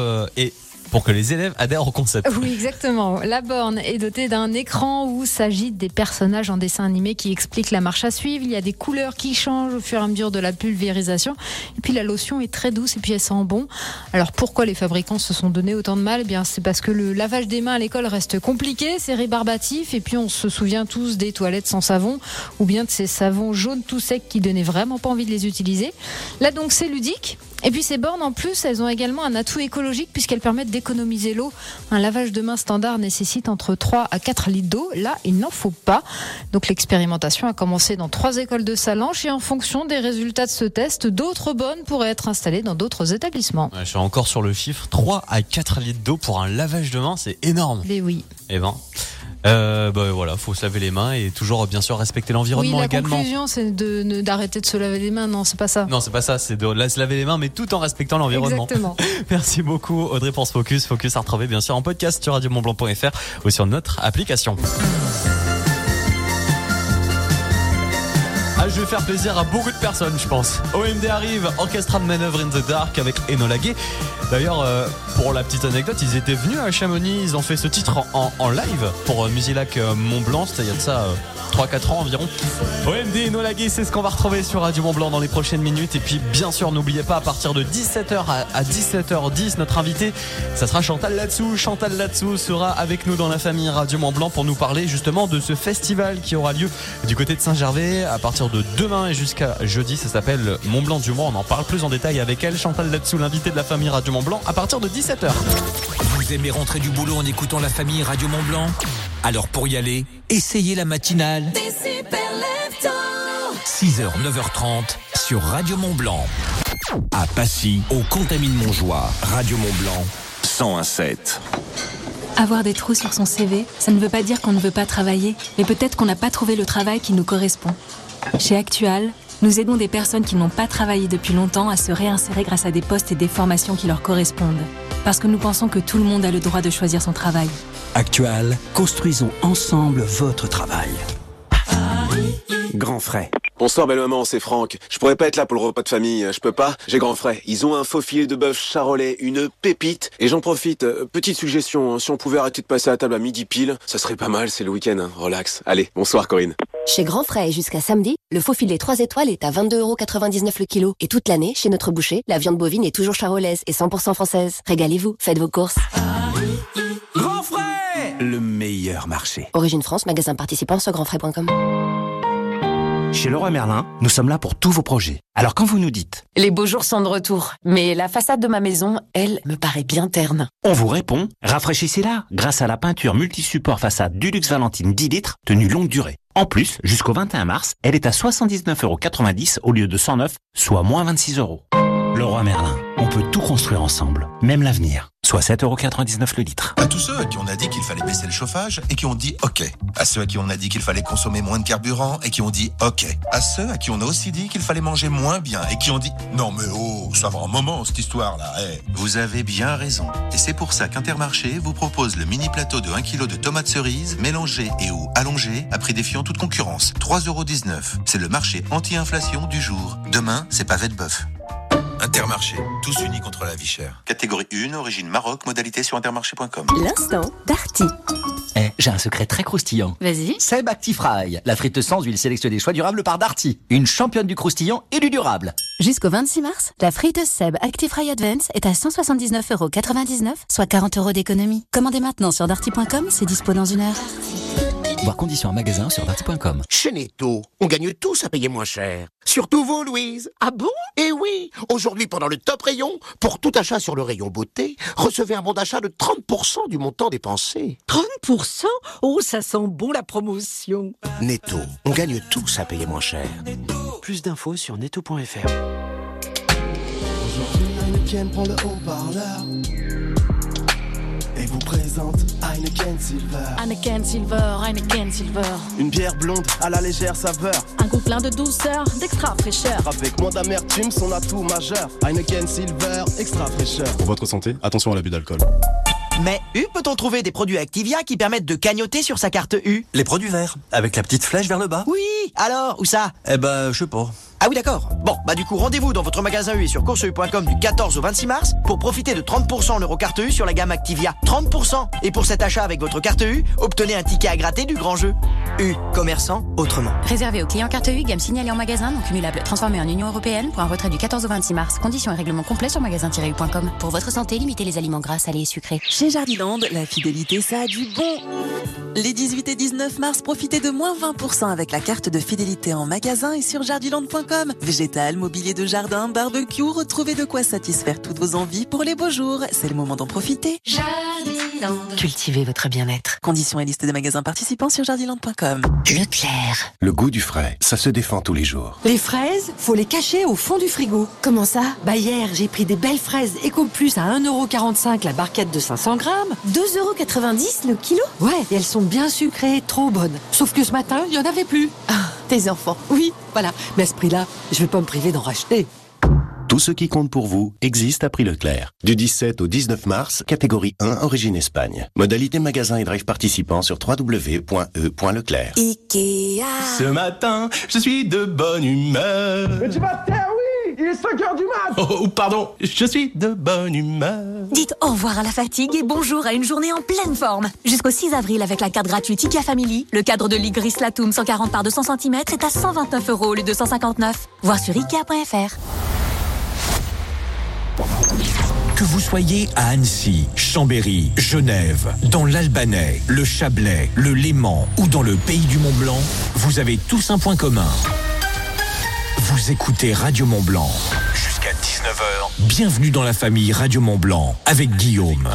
adhèrent au concept. Oui, exactement. La borne est dotée d'un écran où s'agitent des personnages en dessin animé qui expliquent la marche à suivre. Il y a des couleurs qui changent au fur et à mesure de la pulvérisation. Et puis la lotion est très douce et puis elle sent bon. Alors pourquoi les fabricants se sont donné autant de mal ? Eh bien, c'est parce que le lavage des mains à l'école reste compliqué, c'est rébarbatif. Et puis on se souvient tous des toilettes sans savon ou bien de ces savons jaunes tout secs qui donnaient vraiment pas envie de les utiliser. Là donc c'est ludique. Et puis ces bornes en plus, elles ont également un atout écologique puisqu'elles permettent d'économiser l'eau. Un lavage de main standard nécessite entre 3 à 4 litres d'eau. Là, il n'en faut pas. Donc l'expérimentation a commencé dans 3 écoles de Sallanches et en fonction des résultats de ce test, d'autres bornes pourraient être installées dans d'autres établissements. Je suis encore sur le chiffre, 3 à 4 litres d'eau pour un lavage de main, c'est énorme. Mais oui. Eh ben... voilà, faut se laver les mains et toujours bien sûr respecter l'environnement également. La conclusion c'est d'arrêter de se laver les mains, non c'est pas ça. Non c'est pas ça, c'est de se laver les mains mais tout en respectant l'environnement. Exactement. Merci beaucoup Audrey pour ce Focus. Focus à retrouver bien sûr en podcast sur radiomontblanc.fr ou sur notre application. Je vais faire plaisir à beaucoup de personnes, je pense. OMD arrive, Orchestra de Manœuvre in the Dark avec Enola Gay. D'ailleurs, pour la petite anecdote, ils étaient venus à Chamonix, ils ont fait ce titre en live pour Musilac Mont-Blanc, c'était il y a de ça 3-4 ans environ. OMD, Enola Gay, c'est ce qu'on va retrouver sur Radio Mont-Blanc dans les prochaines minutes. Et puis, bien sûr, n'oubliez pas, à partir de 17h à 17h10, notre invité, ça sera Chantal Latsou. Chantal Latsou sera avec nous dans la famille Radio Mont-Blanc pour nous parler justement de ce festival qui aura lieu du côté de Saint-Gervais à partir de demain et jusqu'à jeudi. Ça s'appelle Mont-Blanc d'humour. On en parle plus en détail avec elle, Chantal Latsou, l'invité de la famille Radio Mont-Blanc, à partir de 17h. Vous aimez rentrer du boulot en écoutant la famille Radio Mont-Blanc ? Alors pour y aller, essayez la matinale. Des super leftos. 6h, 9h30 sur Radio Mont-Blanc. À Passy, au Contamine-Montjoie, Radio Mont-Blanc, 101.7. Avoir des trous sur son CV, ça ne veut pas dire qu'on ne veut pas travailler, mais peut-être qu'on n'a pas trouvé le travail qui nous correspond. Chez Actual, nous aidons des personnes qui n'ont pas travaillé depuis longtemps à se réinsérer grâce à des postes et des formations qui leur correspondent. Parce que nous pensons que tout le monde a le droit de choisir son travail. Actual, construisons ensemble votre travail. Grand Frais. Bonsoir belle maman, c'est Franck. Je pourrais pas être là pour le repas de famille, je peux pas. J'ai Grand Frais. Ils ont un faux filet de bœuf charolais, une pépite. Et j'en profite, petite suggestion, si on pouvait arrêter de passer à la table à midi pile, ça serait pas mal, c'est le week-end, relax. Allez, bonsoir Corinne. Chez Grand Frais et jusqu'à samedi, le faux filet 3 étoiles est à 22,99€ le kilo. Et toute l'année, chez notre boucher, la viande bovine est toujours charolaise et 100% française. Régalez-vous, faites vos courses. Grand Frais, le meilleur marché. Origine France, magasin participant sur grandfrais.com. Chez Leroy Merlin, nous sommes là pour tous vos projets. Alors quand vous nous dites « Les beaux jours sont de retour, mais la façade de ma maison, elle, me paraît bien terne. » On vous répond « Rafraîchissez-la grâce à la peinture multi-support façade Dulux Valentine 10 litres, tenue longue durée. En plus, jusqu'au 21 mars, elle est à 79,90€ au lieu de 109, soit moins 26€. Leroy Merlin, on peut tout construire ensemble, même l'avenir. Soit 7,99€ le litre. À tous ceux à qui on a dit qu'il fallait baisser le chauffage et qui ont dit OK. À ceux à qui on a dit qu'il fallait consommer moins de carburant et qui ont dit OK. À ceux à qui on a aussi dit qu'il fallait manger moins bien et qui ont dit non mais oh, ça va un moment cette histoire-là. Hey. Vous avez bien raison. Et c'est pour ça qu'Intermarché vous propose le mini plateau de 1 kg de tomates cerises mélangées et ou allongées à prix défiant toute concurrence. 3,19€. C'est le marché anti-inflation du jour. Demain, c'est pavé de bœuf. Intermarché, tous unis contre la vie chère. Catégorie 1, origine Maroc, modalité sur intermarché.com. L'instant Darty. J'ai un secret très croustillant. Vas-y. Seb ActiFry, la frite sans huile sélectionnée choix durable par Darty. Une championne du croustillant et du durable. Jusqu'au 26 mars, la frite Seb ActiFry Advance est à 179,99€, soit 40€ d'économie. Commandez maintenant sur darty.com, c'est dispo dans 1 heure. Voir conditions en magasin sur darty.com. Chez Netto, on gagne tous à payer moins cher. Surtout vous, Louise. Ah bon? Eh oui. Aujourd'hui, pendant le top rayon, pour tout achat sur le rayon beauté, recevez un bon d'achat de 30% du montant dépensé. 30%? Oh, ça sent bon la promotion. Netto, on gagne tous à payer moins cher. Plus d'infos sur netto.fr. Aujourd'hui, Heineken prend le haut-parleur et vous présente Heineken Silver. Heineken Silver, Heineken Silver. Une bière blonde à la légère saveur. Un goût plein de douceur, d'extra fraîcheur. Avec moins d'amertume, son atout majeur. Heineken Silver, extra fraîcheur. Pour votre santé, attention à l'abus d'alcool. Mais U peut-on trouver des produits Activia qui permettent de cagnotter sur sa carte U? Les produits verts, avec la petite flèche vers le bas. Oui, alors, où ça? Je sais pas. Ah oui d'accord. Bon, du coup, rendez-vous dans votre magasin U et sur courseu.com du 14 au 26 mars pour profiter de 30% en euro-carte U sur la gamme Activia. 30%. Et pour cet achat avec votre carte U, obtenez un ticket à gratter du grand jeu. U, commerçant autrement. Réservé aux clients carte U, gamme signalée en magasin, non cumulable, transformée en Union Européenne pour un retrait du 14 au 26 mars. Conditions et règlements complets sur magasin-u.com. Pour votre santé, limitez les aliments gras, salés et sucrés. Chez Jardiland, la fidélité, ça a du bon. Les 18 et 19 mars, profitez de moins 20% avec la carte de fidélité en magasin et sur jardiland.com. JardinLand.com. Végétal, mobilier de jardin, barbecue, retrouvez de quoi satisfaire toutes vos envies pour les beaux jours. C'est le moment d'en profiter. Jardiland. Cultivez votre bien-être. Conditions et liste des magasins participants sur JardinLand.com. Leclerc. Le goût du frais, ça se défend tous les jours. Les fraises, faut les cacher au fond du frigo. Comment ça? Bah hier, j'ai pris des belles fraises Eco Plus à 1,45€ la barquette de 500 grammes. 2,90€ le kilo? Ouais, et elles sont bien sucrées, trop bonnes. Sauf que ce matin, il n'y en avait plus. Ah, tes enfants. Oui, voilà. Mais à ce prix-là, je vais pas me priver d'en racheter. Tout ce qui compte pour vous existe à prix Leclerc. Du 17 au 19 mars, catégorie 1, origine Espagne. Modalité magasin et drive participants sur www.e.leclerc. Ikea. Ce matin, je suis de bonne humeur. Mais tu vas te taire, oui! Il est 5h du mat! Oh, pardon, je suis de bonne humeur. Dites au revoir à la fatigue et bonjour à une journée en pleine forme. Jusqu'au 6 avril avec la carte gratuite IKEA Family, le cadre de lit gris Latoum 140 par 200 cm est à 129€ au lieu de 159. Voir sur Ikea.fr. Que vous soyez à Annecy, Chambéry, Genève, dans l'Albanais, le Chablais, le Léman ou dans le pays du Mont-Blanc, vous avez tous un point commun. Vous écoutez Radio Mont-Blanc. Jusqu'à 19h, bienvenue dans la famille Radio Mont-Blanc avec Guillaume.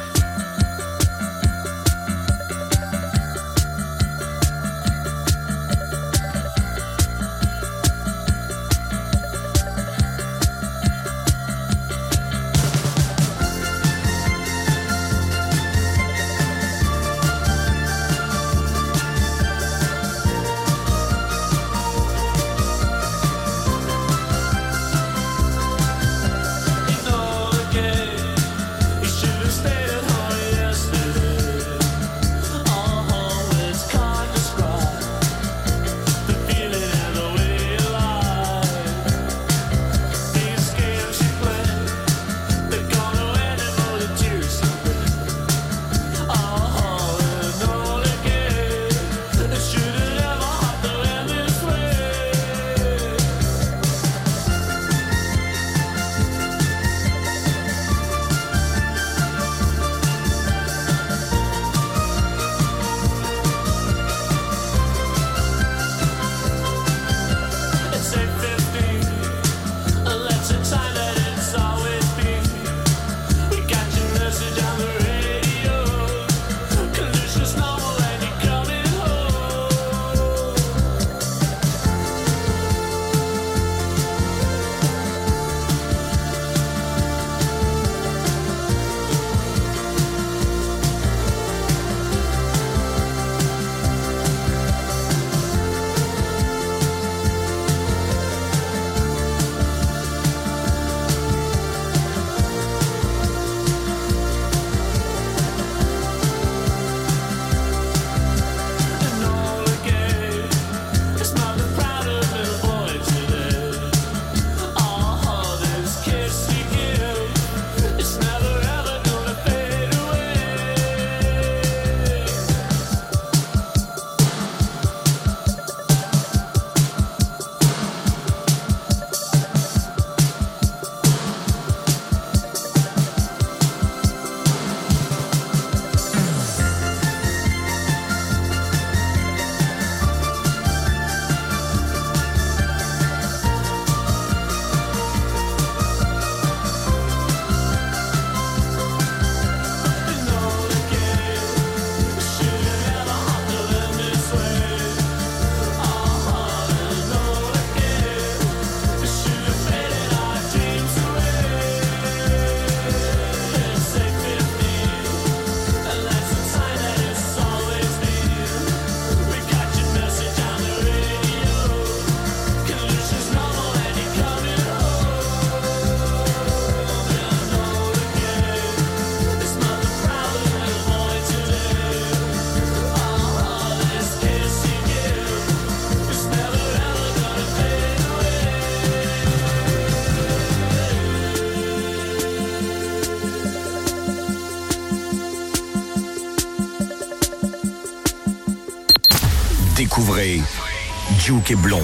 Découvrez Duke et Blonde.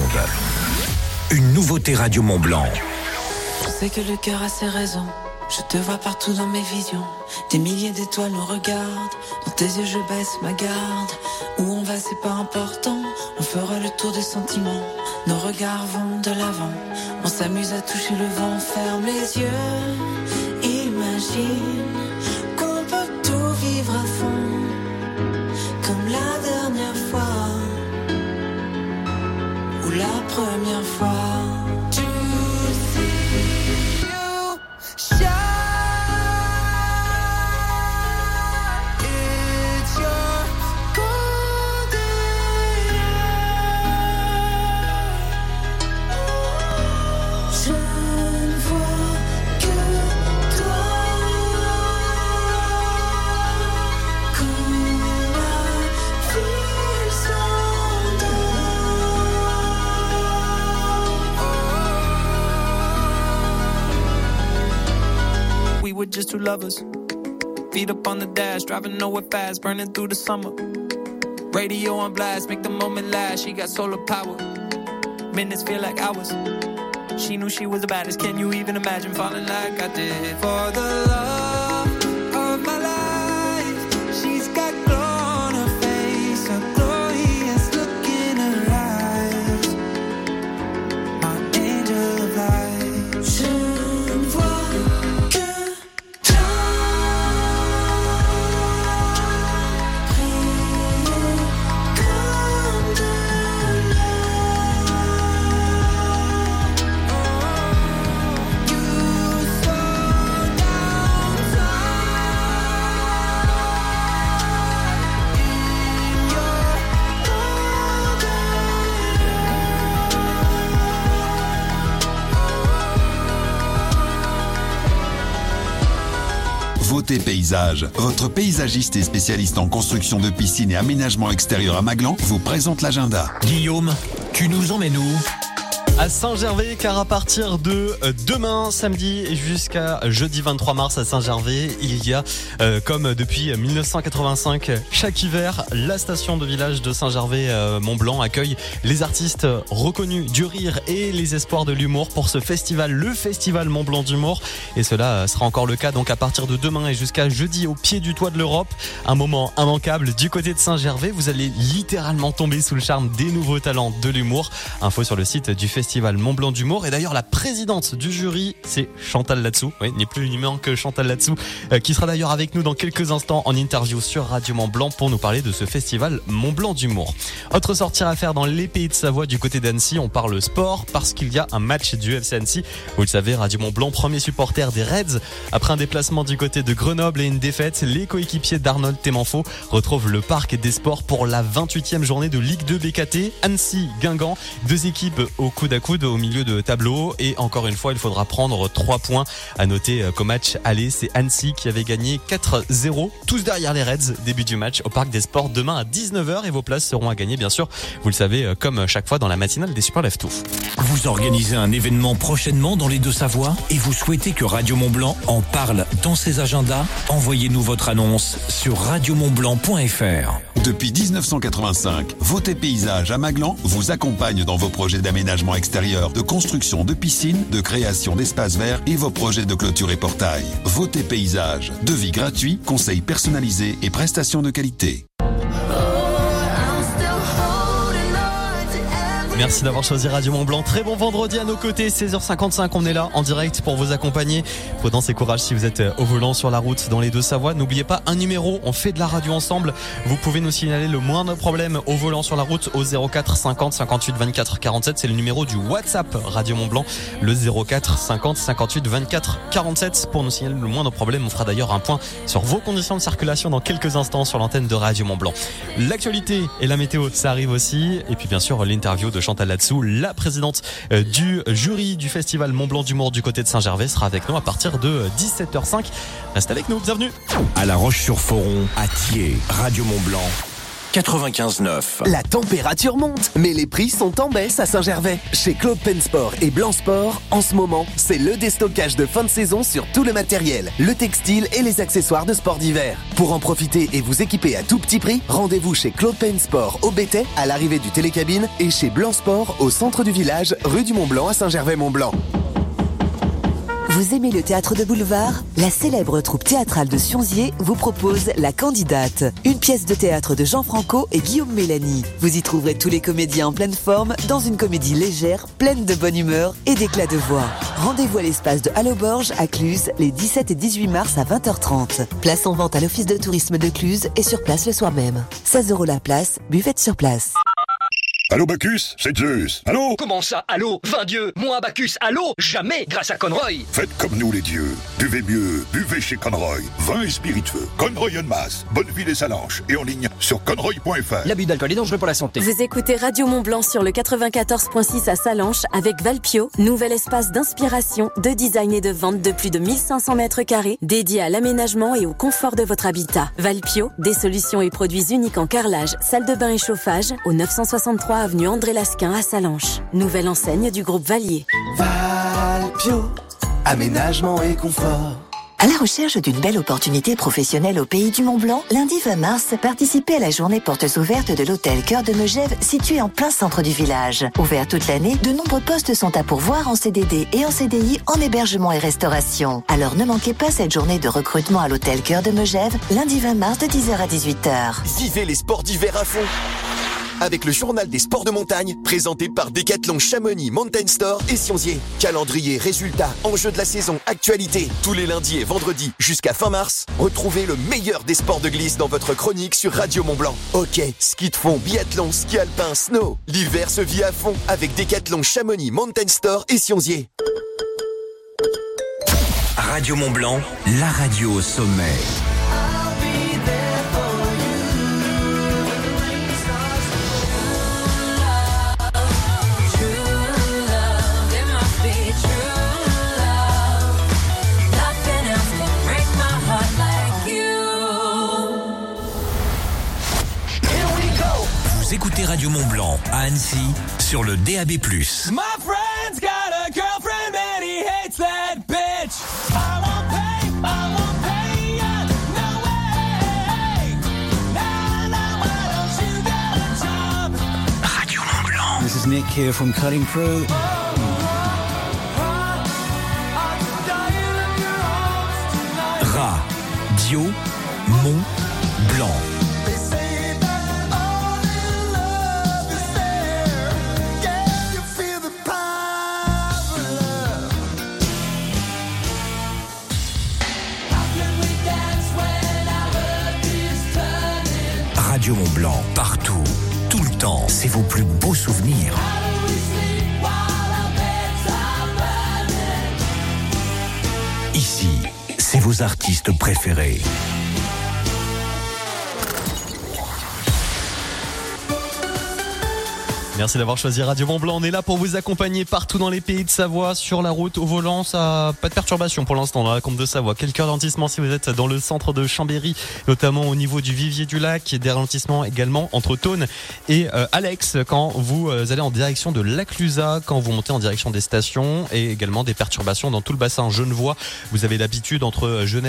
Une nouveauté Radio Mont-Blanc. Je sais que le cœur a ses raisons. Je te vois partout dans mes visions. Des milliers d'étoiles nous regardent. Dans tes yeux je baisse ma garde. Où on va c'est pas important. On fera le tour des sentiments. Nos regards vont de l'avant, on s'amuse à toucher le vent, ferme les yeux, imagine qu'on peut tout vivre à fond, comme la dernière fois, ou la première fois. To see you shine, it's your golden hour. Je ne vois que toi, comme la ville s'endort. We were just two lovers, feet up on the dash, driving nowhere fast, burning through the summer. Radio on blast, make the moment last. She got solar power, minutes feel like hours. She knew she was the baddest. Can you even imagine falling like I did? For the love of my life, she's got glow on her face, a glorious look in her eyes, my angel of light. Je ne vois que toi, briller comme de Votez Paysage, votre paysagiste et spécialiste en construction de piscines et aménagement extérieur à Maglan, vous présente l'agenda. Guillaume, tu nous emmènes où ? À Saint-Gervais, car à partir de demain, samedi, et jusqu'à jeudi 23 mars à Saint-Gervais, il y a, comme depuis 1985, chaque hiver, la station de village de Saint-Gervais-Mont-Blanc accueille les artistes reconnus du rire et les espoirs de l'humour pour ce festival, le Festival Mont-Blanc d'humour. Et cela sera encore le cas donc à partir de demain et jusqu'à jeudi au pied du toit de l'Europe. Un moment immanquable du côté de Saint-Gervais. Vous allez littéralement tomber sous le charme des nouveaux talents de l'humour. Info sur le site du Festival Mont-Blanc d'humour. Et d'ailleurs, la présidente du jury, c'est Chantal Latsou. Oui, ni plus ni moins que Chantal Latsou, qui sera d'ailleurs avec nous dans quelques instants en interview sur Radio Mont-Blanc pour nous parler de ce festival Mont-Blanc d'humour. Autre sortie à faire dans les pays de Savoie du côté d'Annecy, on parle sport parce qu'il y a un match du FC Annecy. Vous le savez, Radio Mont-Blanc, premier supporter des Reds. Après un déplacement du côté de Grenoble et une défaite, les coéquipiers d'Arnold Témanfo retrouvent le parc des sports pour la 28e journée de Ligue 2 BKT. Annecy-Guingamp, deux équipes au coude à coude au milieu de tableau, et encore une fois il faudra prendre 3 points. À noter qu'au match aller, c'est Annecy qui avait gagné 4-0, tous derrière les Reds. Début du match au Parc des Sports demain à 19h, et vos places seront à gagner bien sûr, vous le savez, comme chaque fois dans la matinale des Super Lève Tout. Vous organisez un événement prochainement dans les Deux-Savoies et vous souhaitez que Radio Mont-Blanc en parle dans ses agendas? Envoyez-nous votre annonce sur radiomontblanc.fr. Depuis 1985, Votez Paysage à Maglan vous accompagne dans vos projets d'aménagement extérieur, de construction de piscines, de création d'espaces verts et vos projets de clôture et portail. Votez Paysage, devis gratuit, conseils personnalisés et prestations de qualité. Merci d'avoir choisi Radio Mont-Blanc. Très bon vendredi à nos côtés, 16h55, on est là en direct pour vous accompagner. Prudence et courage si vous êtes au volant sur la route dans les Deux-Savoies. N'oubliez pas un numéro, on fait de la radio ensemble. Vous pouvez nous signaler le moindre problème au volant sur la route au 04 50 58 24 47. C'est le numéro du WhatsApp Radio Mont-Blanc, le 04 50 58 24 47 pour nous signaler le moindre problème. On fera d'ailleurs un point sur vos conditions de circulation dans quelques instants sur l'antenne de Radio Mont-Blanc. L'actualité et la météo, ça arrive aussi. Et puis bien sûr l'interview de Chantal Latsou, la présidente du jury du Festival Mont-Blanc d'humour du côté de Saint-Gervais, sera avec nous à partir de 17h05. Reste avec nous, bienvenue. À La Roche-sur-Foron, à Thiers, Radio Mont-Blanc 95.9. La température monte, mais les prix sont en baisse à Saint-Gervais. Chez Claude Pensport et Blanc Sport, en ce moment, c'est le déstockage de fin de saison sur tout le matériel, le textile et les accessoires de sport d'hiver. Pour en profiter et vous équiper à tout petit prix, rendez-vous chez Claude Pensport au Bétais, à l'arrivée du Télécabine, et chez Blanc Sport au centre du village, rue du Mont-Blanc à Saint-Gervais-Mont-Blanc. Vous aimez le théâtre de boulevard ? La célèbre troupe théâtrale de Sionzier vous propose La Candidate, une pièce de théâtre de Jean Franco et Guillaume Mélanie. Vous y trouverez tous les comédiens en pleine forme dans une comédie légère, pleine de bonne humeur et d'éclat de voix. Rendez-vous à l'espace de Alloborges à Cluse les 17 et 18 mars à 20h30. Place en vente à l'office de tourisme de Cluse et sur place le soir même. 16 € la place, buvette sur place. Allô Bacchus, c'est Zeus. Allô? Comment ça, allô? 20 dieux, moi Bacchus, allô? Jamais grâce à Conroy. Faites comme nous les dieux. Buvez mieux, buvez chez Conroy. Vin et spiritueux. Conroy Masse, Bonneville et Salanches. Et en ligne sur conroy.fr. L'abus d'alcool est dangereux pour la santé. Vous écoutez Radio Mont-Blanc sur le 94.6 à Salanches avec Valpio, nouvel espace d'inspiration, de design et de vente de plus de 1500 mètres carrés, dédié à l'aménagement et au confort de votre habitat. Valpio, des solutions et produits uniques en carrelage, salle de bain et chauffage, au 963 avenue André Lasquin à Salanches. Nouvelle enseigne du groupe Valier. Valpio, aménagement et confort. À la recherche d'une belle opportunité professionnelle au pays du Mont-Blanc, lundi 20 mars, participez à la journée portes ouvertes de l'hôtel Cœur de Megève, situé en plein centre du village. Ouvert toute l'année, de nombreux postes sont à pourvoir en CDD et en CDI en hébergement et restauration. Alors ne manquez pas cette journée de recrutement à l'hôtel Cœur de Megève, lundi 20 mars de 10h à 18h. Vivez les sports d'hiver à fond avec le journal des sports de montagne, présenté par Decathlon Chamonix, Mountain Store et Sionzier. Calendrier, résultats, enjeux de la saison, actualité. Tous les lundis et vendredis jusqu'à fin mars, retrouvez le meilleur des sports de glisse dans votre chronique sur Radio Mont-Blanc. Hockey, ski de fond, biathlon, ski alpin, snow. L'hiver se vit à fond avec Decathlon Chamonix, Mountain Store et Sionzier. Radio Mont-Blanc, la radio au sommet. Vous écoutez Radio Mont-Blanc à Annecy sur le DAB+. My friend's got a girlfriend and he hates that bitch. I won't pay ya, no way. Nah, why don't you get a job? Radio Mont-Blanc. This is Nick here from Cutting Crew. Radio Mont-Blanc. Radio Mont-Blanc, partout, tout le temps, c'est vos plus beaux souvenirs. Ici, c'est vos artistes préférés. Merci d'avoir choisi Radio Mont-Blanc. On est là pour vous accompagner partout dans les pays de Savoie, sur la route, au volant. Ça, pas de perturbation pour l'instant dans la Combe de Savoie. Quelques ralentissements si vous êtes dans le centre de Chambéry, notamment au niveau du Vivier du Lac. Des ralentissements également entre Thônes et Alex quand vous allez en direction de Laclusaz, quand vous montez en direction des stations, et également des perturbations dans tout le bassin genevois. Vous avez l'habitude entre Genève